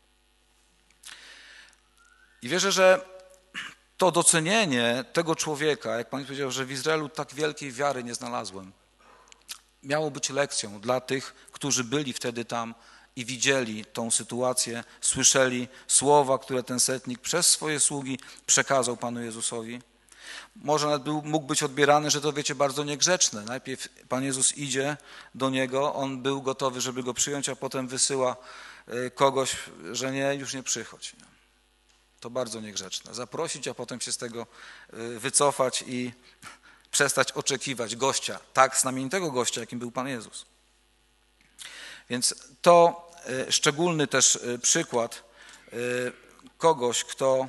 I wierzę, że to docenienie tego człowieka, jak Pan powiedział, że w Izraelu tak wielkiej wiary nie znalazłem, miało być lekcją dla tych, którzy byli wtedy tam i widzieli tą sytuację, słyszeli słowa, które ten setnik przez swoje sługi przekazał Panu Jezusowi. Może nawet był, mógł być odbierany, że to wiecie, bardzo niegrzeczne. Najpierw Pan Jezus idzie do niego, on był gotowy, żeby go przyjąć, a potem wysyła kogoś, że nie, już nie przychodź. To bardzo niegrzeczne. Zaprosić, a potem się z tego wycofać i przestać oczekiwać gościa, tak znamienitego gościa, jakim był Pan Jezus. Więc to szczególny też przykład kogoś, kto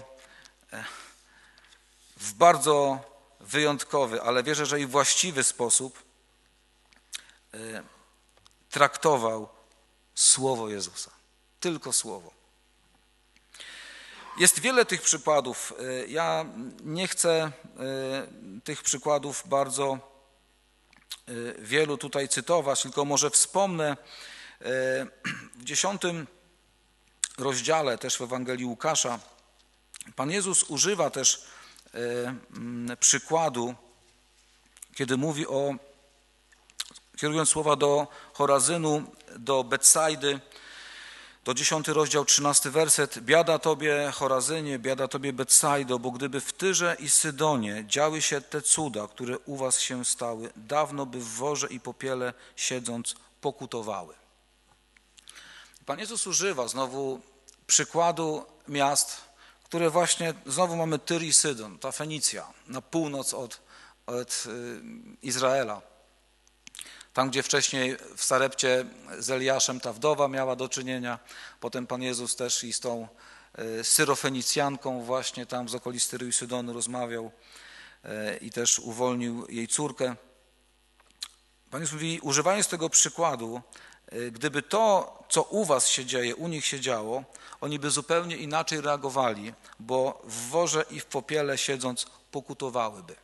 w bardzo wyjątkowy, ale wierzę, że i właściwy sposób traktował Słowo Jezusa. Tylko Słowo. Jest wiele tych przykładów. Ja nie chcę tych przykładów bardzo wielu tutaj cytować, tylko może wspomnę w dziesiątym rozdziale też w Ewangelii Łukasza Pan Jezus używa też przykładu, kiedy mówi o, kierując słowa do Chorazynu, do Betsajdy, to dziesiąty rozdział, trzynasty werset. Biada tobie, Chorazynie, biada tobie, Betsajdo, bo gdyby w Tyrze i Sydonie działy się te cuda, które u was się stały, dawno by w worze i popiele siedząc pokutowały. Pan Jezus używa znowu przykładu miast, które właśnie, znowu mamy Tyr i Sydon, ta Fenicja, na północ od, od Izraela. Tam, gdzie wcześniej w Sarepcie z Eliaszem ta wdowa miała do czynienia, potem Pan Jezus też i z tą Syrofenicjanką właśnie tam z okolic Tyru i Sydonu rozmawiał i też uwolnił jej córkę. Pan Jezus mówi, używając tego przykładu, gdyby to, co u was się dzieje, u nich się działo, oni by zupełnie inaczej reagowali, bo w worze i w popiele siedząc pokutowałyby.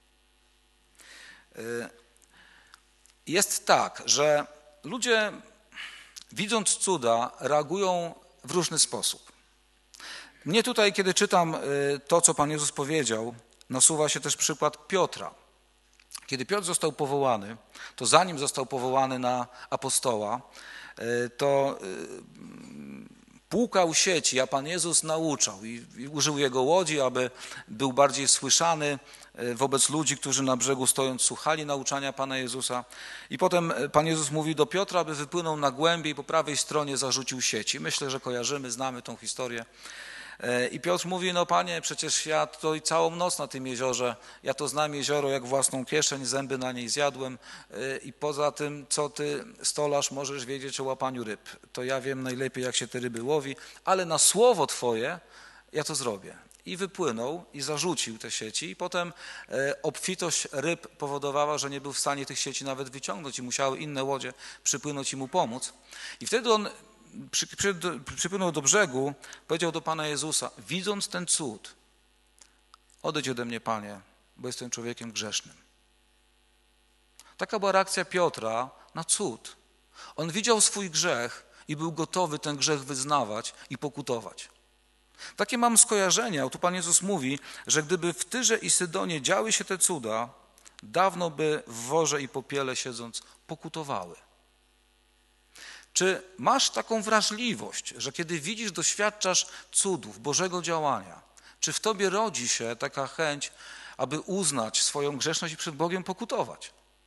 Jest tak, że ludzie, widząc cuda, reagują w różny sposób. Mnie tutaj, kiedy czytam to, co Pan Jezus powiedział, nasuwa się też przykład Piotra. Kiedy Piotr został powołany, to zanim został powołany na apostoła, to płukał sieci, a Pan Jezus nauczał i, i użył jego łodzi, aby był bardziej słyszany wobec ludzi, którzy na brzegu stojąc słuchali nauczania Pana Jezusa. I potem Pan Jezus mówi do Piotra, aby wypłynął na głębię i po prawej stronie zarzucił sieci. Myślę, że kojarzymy, znamy tą historię. I Piotr mówi, no Panie, przecież ja to i całą noc na tym jeziorze, ja to znam jezioro jak własną kieszeń, zęby na niej zjadłem i poza tym, co Ty, stolarz, możesz wiedzieć o łapaniu ryb. To ja wiem najlepiej, jak się te ryby łowi, ale na słowo Twoje ja to zrobię. I wypłynął i zarzucił te sieci i potem obfitość ryb powodowała, że nie był w stanie tych sieci nawet wyciągnąć i musiały inne łodzie przypłynąć i mu pomóc. I wtedy on Przy, przy, przypłynął do brzegu, powiedział do Pana Jezusa, widząc ten cud, odejdź ode mnie, Panie, bo jestem człowiekiem grzesznym. Taka była reakcja Piotra na cud. On widział swój grzech i był gotowy ten grzech wyznawać i pokutować. Takie mam skojarzenia, tu Pan Jezus mówi, że gdyby w Tyrze i Sydonie działy się te cuda, dawno by w worze i popiele siedząc pokutowały. Czy masz taką wrażliwość, że kiedy widzisz, doświadczasz cudów, Bożego działania, czy w tobie rodzi się taka chęć, aby uznać swoją grzeszność i przed Bogiem pokutować?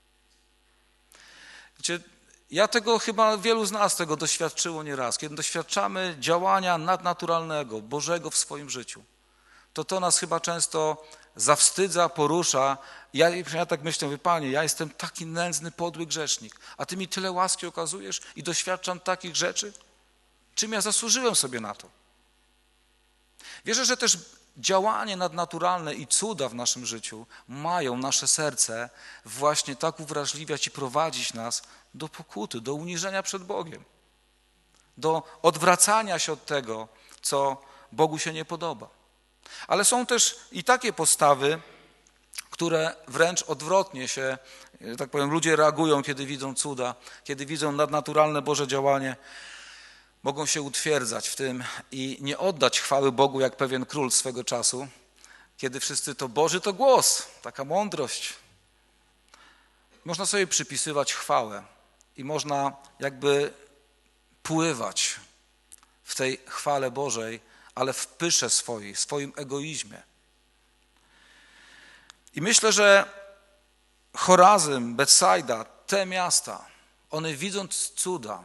Wiecie, ja tego chyba, wielu z nas tego doświadczyło nieraz. Kiedy doświadczamy działania nadnaturalnego, Bożego w swoim życiu, to to nas chyba często zawstydza, porusza. Ja, ja tak myślę, mówię, Panie, ja jestem taki nędzny, podły grzesznik, a Ty mi tyle łaski okazujesz i doświadczam takich rzeczy? Czym ja zasłużyłem sobie na to? Wierzę, że też działanie nadnaturalne i cuda w naszym życiu mają nasze serce właśnie tak uwrażliwiać i prowadzić nas do pokuty, do uniżenia przed Bogiem, do odwracania się od tego, co Bogu się nie podoba. Ale są też i takie postawy, które wręcz odwrotnie się, tak powiem, ludzie reagują, kiedy widzą cuda, kiedy widzą nadnaturalne Boże działanie, mogą się utwierdzać w tym i nie oddać chwały Bogu jak pewien król swego czasu, kiedy wszyscy to Boży to głos, taka mądrość. Można sobie przypisywać chwałę i można jakby pływać w tej chwale Bożej, ale w pysze swojej, w swoim egoizmie. I myślę, że Chorazym, Betsaida, te miasta, one widząc cuda,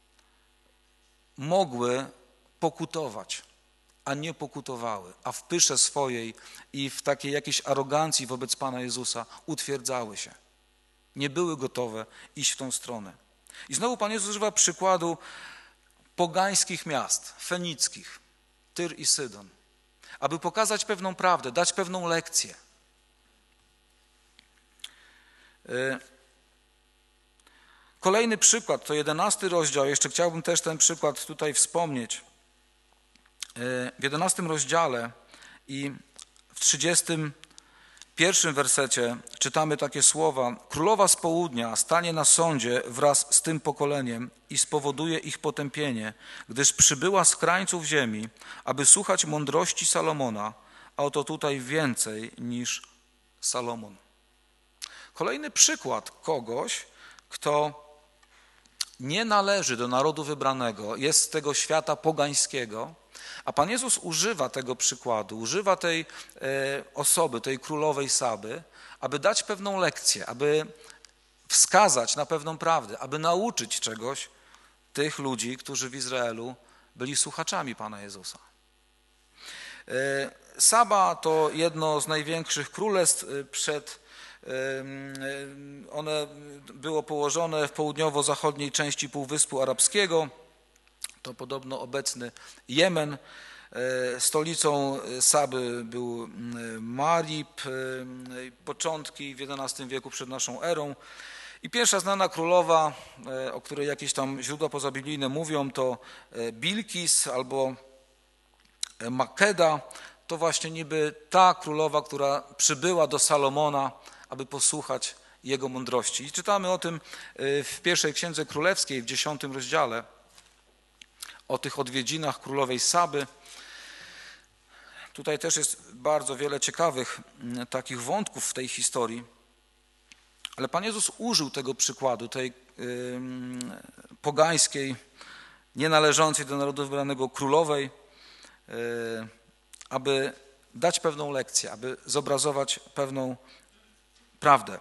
mogły pokutować, a nie pokutowały, a w pysze swojej i w takiej jakiejś arogancji wobec Pana Jezusa utwierdzały się. Nie były gotowe iść w tą stronę. I znowu Pan Jezus używa przykładu pogańskich miast, fenickich, Tyr i Sydon, aby pokazać pewną prawdę, dać pewną lekcję. Kolejny przykład, to jedenasty rozdział, jeszcze chciałbym też ten przykład tutaj wspomnieć. W jedenastym rozdziale i w trzydziestym pierwszym wersecie czytamy takie słowa: Królowa z południa stanie na sądzie wraz z tym pokoleniem i spowoduje ich potępienie, gdyż przybyła z krańców ziemi, aby słuchać mądrości Salomona, a oto tutaj więcej niż Salomon. Kolejny przykład kogoś, kto nie należy do narodu wybranego, jest z tego świata pogańskiego, a Pan Jezus używa tego przykładu, używa tej e, osoby, tej królowej Saby, aby dać pewną lekcję, aby wskazać na pewną prawdę, aby nauczyć czegoś tych ludzi, którzy w Izraelu byli słuchaczami Pana Jezusa. E, Saba to jedno z największych królestw przed One było położone w południowo-zachodniej części Półwyspu Arabskiego. To podobno obecny Jemen. Stolicą Saby był Marib, początki w jedenastym wieku przed naszą erą. I pierwsza znana królowa, o której jakieś tam źródła pozabiblijne mówią, to Bilkis albo Makeda. To właśnie niby ta królowa, która przybyła do Salomona, aby posłuchać jego mądrości. I czytamy o tym w pierwszej Księdze Królewskiej, w dziesiątym rozdziale, o tych odwiedzinach królowej Saby. Tutaj też jest bardzo wiele ciekawych takich wątków w tej historii, ale Pan Jezus użył tego przykładu, tej yy, pogańskiej, nienależącej do narodu wybranego królowej, yy, aby dać pewną lekcję, aby zobrazować pewną prawdę.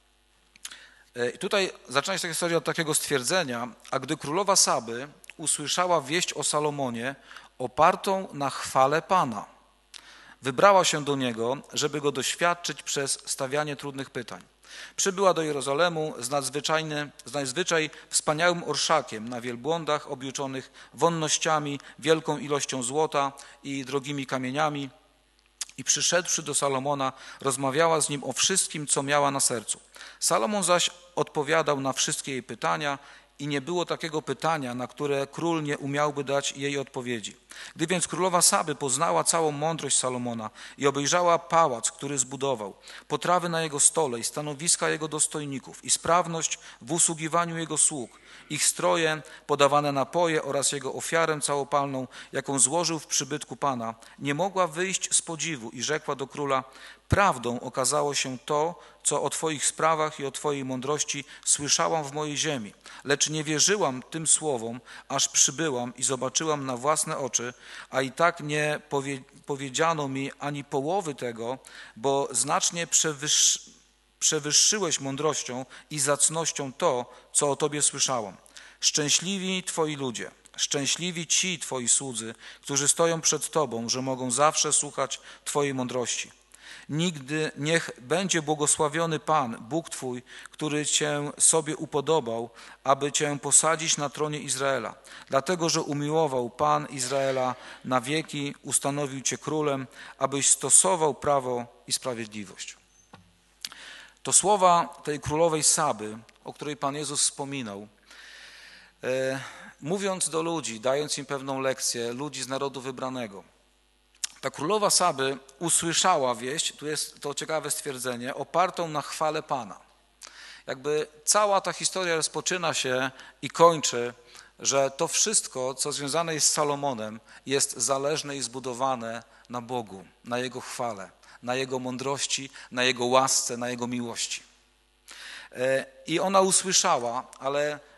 I tutaj zaczyna się ta historia od takiego stwierdzenia: a gdy królowa Saby usłyszała wieść o Salomonie opartą na chwale Pana, wybrała się do niego, żeby go doświadczyć przez stawianie trudnych pytań. Przybyła do Jerozolemu z, nadzwyczajny, z nadzwyczaj wspaniałym orszakiem na wielbłądach objuczonych wonnościami, wielką ilością złota i drogimi kamieniami. I przyszedłszy do Salomona, rozmawiała z nim o wszystkim, co miała na sercu. Salomon zaś odpowiadał na wszystkie jej pytania i nie było takiego pytania, na które król nie umiałby dać jej odpowiedzi. Gdy więc królowa Saby poznała całą mądrość Salomona i obejrzała pałac, który zbudował, potrawy na jego stole i stanowiska jego dostojników i sprawność w usługiwaniu jego sług, ich stroje, podawane napoje oraz jego ofiarę całopalną, jaką złożył w przybytku Pana, nie mogła wyjść z podziwu i rzekła do króla: prawdą okazało się to, co o Twoich sprawach i o Twojej mądrości słyszałam w mojej ziemi, lecz nie wierzyłam tym słowom, aż przybyłam i zobaczyłam na własne oczy, a i tak nie powie, powiedziano mi ani połowy tego, bo znacznie przewyż, przewyższyłeś mądrością i zacnością to, co o Tobie słyszałam. Szczęśliwi Twoi ludzie, szczęśliwi ci Twoi słudzy, którzy stoją przed Tobą, że mogą zawsze słuchać Twojej mądrości. Nigdy niech będzie błogosławiony Pan, Bóg Twój, który Cię sobie upodobał, aby Cię posadzić na tronie Izraela. Dlatego, że umiłował Pan Izraela na wieki, ustanowił Cię królem, abyś stosował prawo i sprawiedliwość. To słowa tej królowej Saby, o której Pan Jezus wspominał, e, mówiąc do ludzi, dając im pewną lekcję, ludzi z narodu wybranego. Ta królowa Saby usłyszała wieść, tu jest to ciekawe stwierdzenie, opartą na chwale Pana. Jakby cała ta historia rozpoczyna się i kończy, że to wszystko, co związane jest z Salomonem, jest zależne i zbudowane na Bogu, na Jego chwale, na Jego mądrości, na Jego łasce, na Jego miłości. I ona usłyszała, ale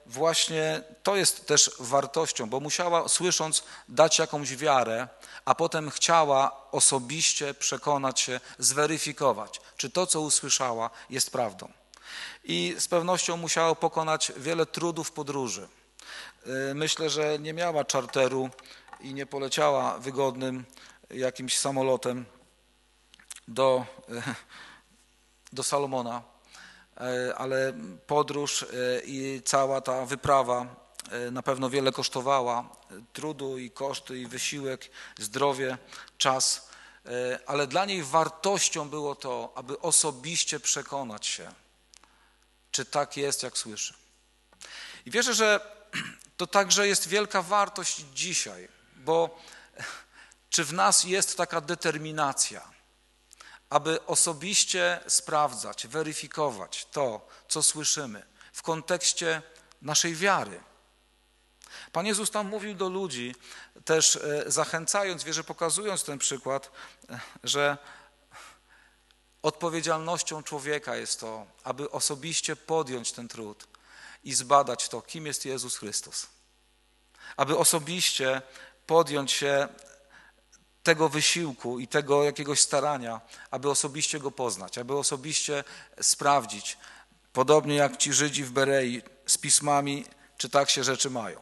właśnie to jest też wartością, bo musiała, słysząc, dać jakąś wiarę, a potem chciała osobiście przekonać się, zweryfikować, czy to, co usłyszała, jest prawdą. I z pewnością musiała pokonać wiele trudów podróży. Myślę, że nie miała czarteru i nie poleciała wygodnym jakimś samolotem do, do Salomona, ale podróż i cała ta wyprawa na pewno wiele kosztowała trudu i koszty i wysiłek, zdrowie, czas, ale dla niej wartością było to, aby osobiście przekonać się, czy tak jest, jak słyszy. I wierzę, że to także jest wielka wartość dzisiaj, bo czy w nas jest taka determinacja, aby osobiście sprawdzać, weryfikować to, co słyszymy w kontekście naszej wiary. Pan Jezus tam mówił do ludzi, też zachęcając, wierzę, pokazując ten przykład, że odpowiedzialnością człowieka jest to, aby osobiście podjąć ten trud i zbadać to, kim jest Jezus Chrystus. Aby osobiście podjąć się tego wysiłku i tego jakiegoś starania, aby osobiście Go poznać, aby osobiście sprawdzić, podobnie jak ci Żydzi w Berei z pismami, czy tak się rzeczy mają.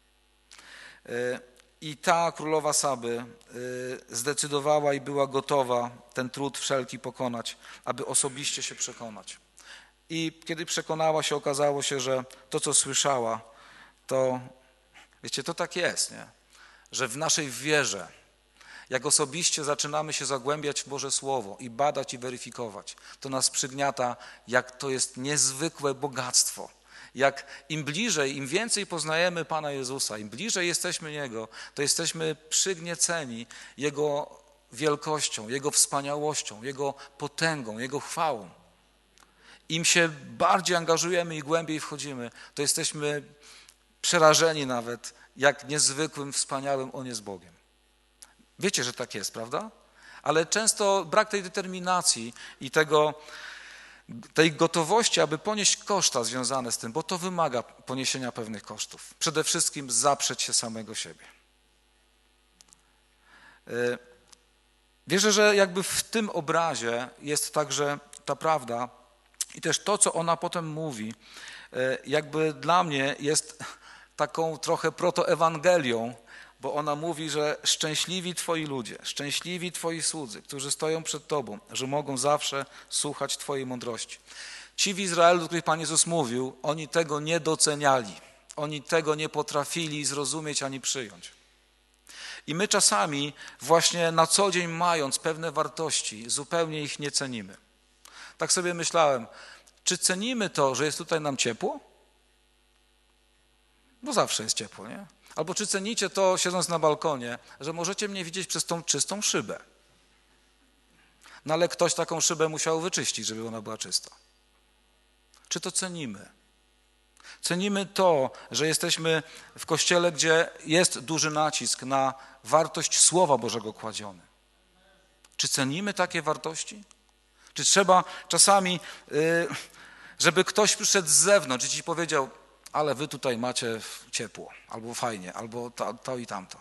I ta królowa Saby zdecydowała i była gotowa ten trud wszelki pokonać, aby osobiście się przekonać. I kiedy przekonała się, okazało się, że to, co słyszała, to, wiecie, to tak jest, nie? Że w naszej wierze, jak osobiście zaczynamy się zagłębiać w Boże Słowo i badać i weryfikować, to nas przygniata, jak to jest niezwykłe bogactwo. Jak im bliżej, im więcej poznajemy Pana Jezusa, im bliżej jesteśmy Niego, to jesteśmy przygnieceni Jego wielkością, Jego wspaniałością, Jego potęgą, Jego chwałą. Im się bardziej angażujemy i głębiej wchodzimy, to jesteśmy przerażeni nawet, jak niezwykłym, wspaniałym On jest Bogiem. Wiecie, że tak jest, prawda? Ale często brak tej determinacji i tego, tej gotowości, aby ponieść koszta związane z tym, bo to wymaga poniesienia pewnych kosztów. Przede wszystkim zaprzeć się samego siebie. Wierzę, że jakby w tym obrazie jest także ta prawda i też to, co ona potem mówi, jakby dla mnie jest taką trochę protoewangelią, bo ona mówi, że szczęśliwi Twoi ludzie, szczęśliwi Twoi słudzy, którzy stoją przed Tobą, że mogą zawsze słuchać Twojej mądrości. Ci w Izraelu, do których Pan Jezus mówił, oni tego nie doceniali, oni tego nie potrafili zrozumieć ani przyjąć. I my czasami właśnie na co dzień mając pewne wartości, zupełnie ich nie cenimy. Tak sobie myślałem, czy cenimy to, że jest tutaj nam ciepło? Bo zawsze jest ciepło, nie? Albo czy cenicie to, siedząc na balkonie, że możecie mnie widzieć przez tą czystą szybę? No ale ktoś taką szybę musiał wyczyścić, żeby ona była czysta. Czy to cenimy? Cenimy to, że jesteśmy w kościele, gdzie jest duży nacisk na wartość Słowa Bożego kładziony. Czy cenimy takie wartości? Czy trzeba czasami, żeby ktoś przyszedł z zewnątrz i ci powiedział, ale wy tutaj macie ciepło, albo fajnie, albo to, to i tamto.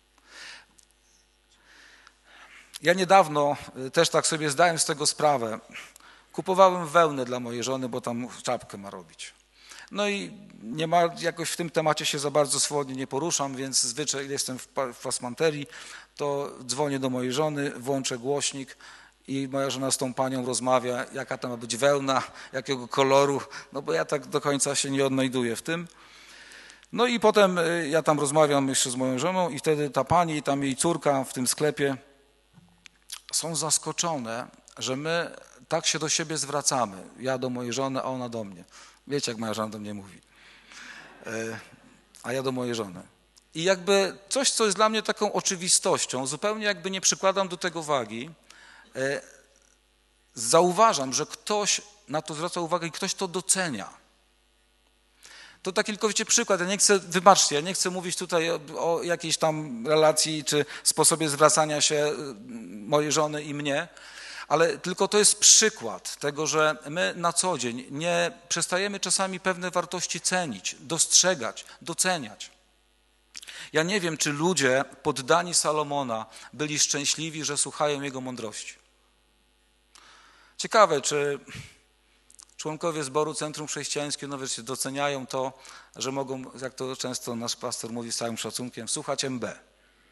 Ja niedawno też tak sobie zdałem z tego sprawę. Kupowałem wełnę dla mojej żony, bo tam czapkę ma robić. No i nie ma, jakoś w tym temacie się za bardzo swobodnie nie poruszam, więc zwyczaj jestem w, w pasmanterii, to dzwonię do mojej żony, włączę głośnik i moja żona z tą panią rozmawia, jaka to ma być wełna, jakiego koloru, no bo ja tak do końca się nie odnajduję w tym. No i potem ja tam rozmawiam jeszcze z moją żoną i wtedy ta pani i tam jej córka w tym sklepie są zaskoczone, że my tak się do siebie zwracamy. Ja do mojej żony, a ona do mnie. Wiecie, jak moja żona do mnie mówi. A ja do mojej żony. I jakby coś, co jest dla mnie taką oczywistością, zupełnie jakby nie przykładam do tego wagi, zauważam, że ktoś na to zwraca uwagę i ktoś to docenia. To taki tylko, wiecie, przykład. Ja nie chcę, wybaczcie, ja nie chcę mówić tutaj o, o jakiejś tam relacji czy sposobie zwracania się mojej żony i mnie, Ale tylko to jest przykład tego, że my na co dzień nie przestajemy czasami pewne wartości cenić, dostrzegać, doceniać. Ja nie wiem, czy ludzie poddani Salomona byli szczęśliwi, że słuchają jego mądrości. Ciekawe, czy członkowie zboru Centrum Chrześcijańskiego no wiecie, doceniają to, że mogą, jak to często nasz pastor mówi z całym szacunkiem, słuchać M B.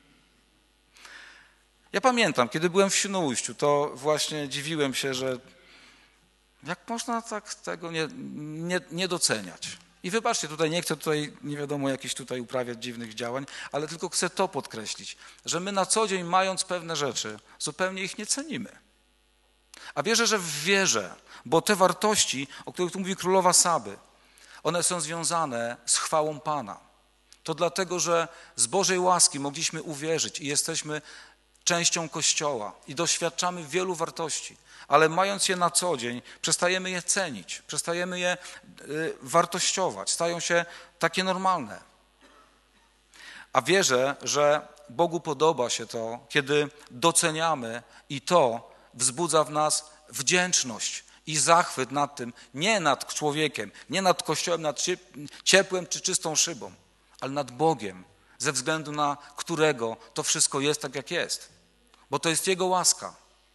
Ja pamiętam, kiedy byłem w Świnoujściu, to właśnie dziwiłem się, że jak można tak tego nie, nie, nie doceniać. I wybaczcie, tutaj nie chcę tutaj nie wiadomo jakichś tutaj uprawiać dziwnych działań, ale tylko chcę to podkreślić, że my na co dzień mając pewne rzeczy, zupełnie ich nie cenimy. A wierzę, że w wierze, bo te wartości, o których tu mówi królowa Saby, one są związane z chwałą Pana. To dlatego, że z Bożej łaski mogliśmy uwierzyć i jesteśmy częścią Kościoła i doświadczamy wielu wartości, ale mając je na co dzień, przestajemy je cenić, przestajemy je y, wartościować, stają się takie normalne. A wierzę, że Bogu podoba się to, kiedy doceniamy i to wzbudza w nas wdzięczność i zachwyt nad tym, nie nad człowiekiem, nie nad Kościołem, nad ciepłem czy czystą szybą, ale nad Bogiem, ze względu na którego to wszystko jest tak, jak jest. Bo to jest Jego łaska.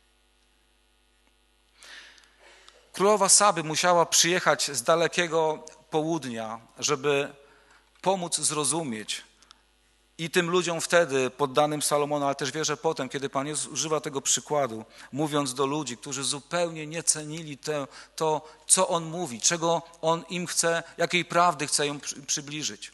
Królowa Saby musiała przyjechać z dalekiego południa, żeby pomóc zrozumieć i tym ludziom wtedy poddanym Salomona, ale też wierzę potem, kiedy Pan Jezus używa tego przykładu, mówiąc do ludzi, którzy zupełnie nie cenili te, to, co On mówi, czego On im chce, jakiej prawdy chce im przybliżyć.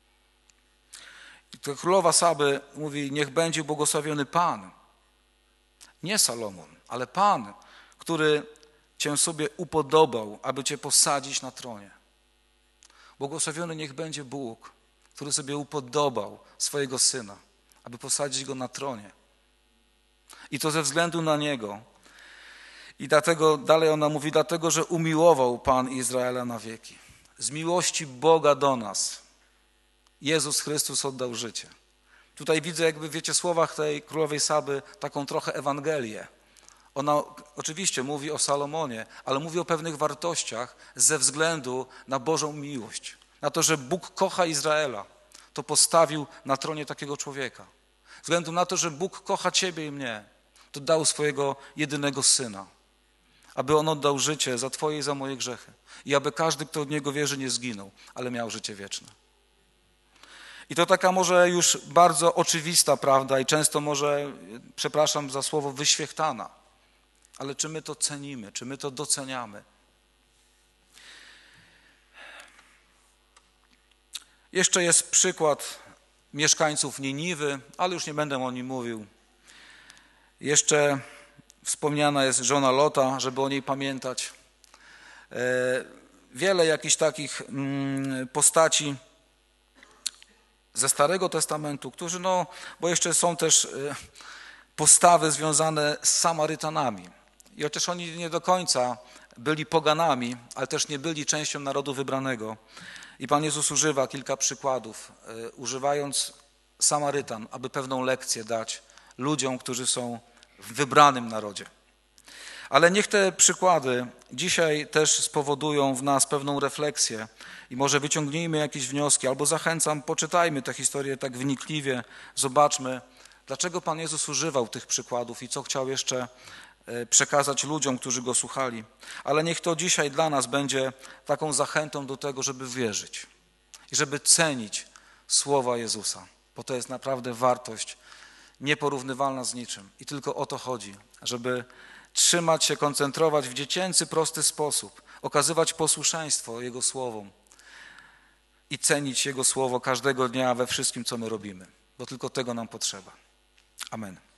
I to królowa Saby mówi, niech będzie błogosławiony Pan. Nie Salomon, ale Pan, który Cię sobie upodobał, aby Cię posadzić na tronie. Błogosławiony niech będzie Bóg, który sobie upodobał swojego Syna, aby posadzić Go na tronie. I to ze względu na Niego. I dlatego, dalej ona mówi, dlatego, że umiłował Pan Izraela na wieki. Z miłości Boga do nas Jezus Chrystus oddał życie. Tutaj widzę, jakby wiecie, w słowach tej królowej Saby taką trochę Ewangelię. Ona oczywiście mówi o Salomonie, ale mówi o pewnych wartościach ze względu na Bożą miłość. Na to, że Bóg kocha Izraela, to postawił na tronie takiego człowieka. Ze względu na to, że Bóg kocha ciebie i mnie, to dał swojego jedynego Syna, aby On oddał życie za twoje i za moje grzechy. I aby każdy, kto od Niego wierzy, nie zginął, ale miał życie wieczne. I to taka może już bardzo oczywista prawda i często może, przepraszam za słowo, wyświechtana. Ale czy my to cenimy, czy my to doceniamy? Jeszcze jest przykład mieszkańców Niniwy, ale już nie będę o nim mówił. Jeszcze wspomniana jest żona Lota, żeby o niej pamiętać. Wiele jakichś takich postaci ze Starego Testamentu, którzy, no, bo jeszcze są też postawy związane z Samarytanami. I chociaż oni nie do końca byli poganami, ale też nie byli częścią narodu wybranego. I Pan Jezus używa kilka przykładów, używając Samarytan, aby pewną lekcję dać ludziom, którzy są w wybranym narodzie. Ale niech te przykłady dzisiaj też spowodują w nas pewną refleksję i może wyciągnijmy jakieś wnioski, albo zachęcam, poczytajmy tę historię tak wnikliwie, zobaczmy, dlaczego Pan Jezus używał tych przykładów i co chciał jeszcze przekazać ludziom, którzy Go słuchali. Ale niech to dzisiaj dla nas będzie taką zachętą do tego, żeby wierzyć i żeby cenić słowa Jezusa, bo to jest naprawdę wartość nieporównywalna z niczym. I tylko o to chodzi, żeby trzymać się, koncentrować w dziecięcy, prosty sposób, okazywać posłuszeństwo Jego słowom i cenić Jego słowo każdego dnia we wszystkim, co my robimy, bo tylko tego nam potrzeba. Amen.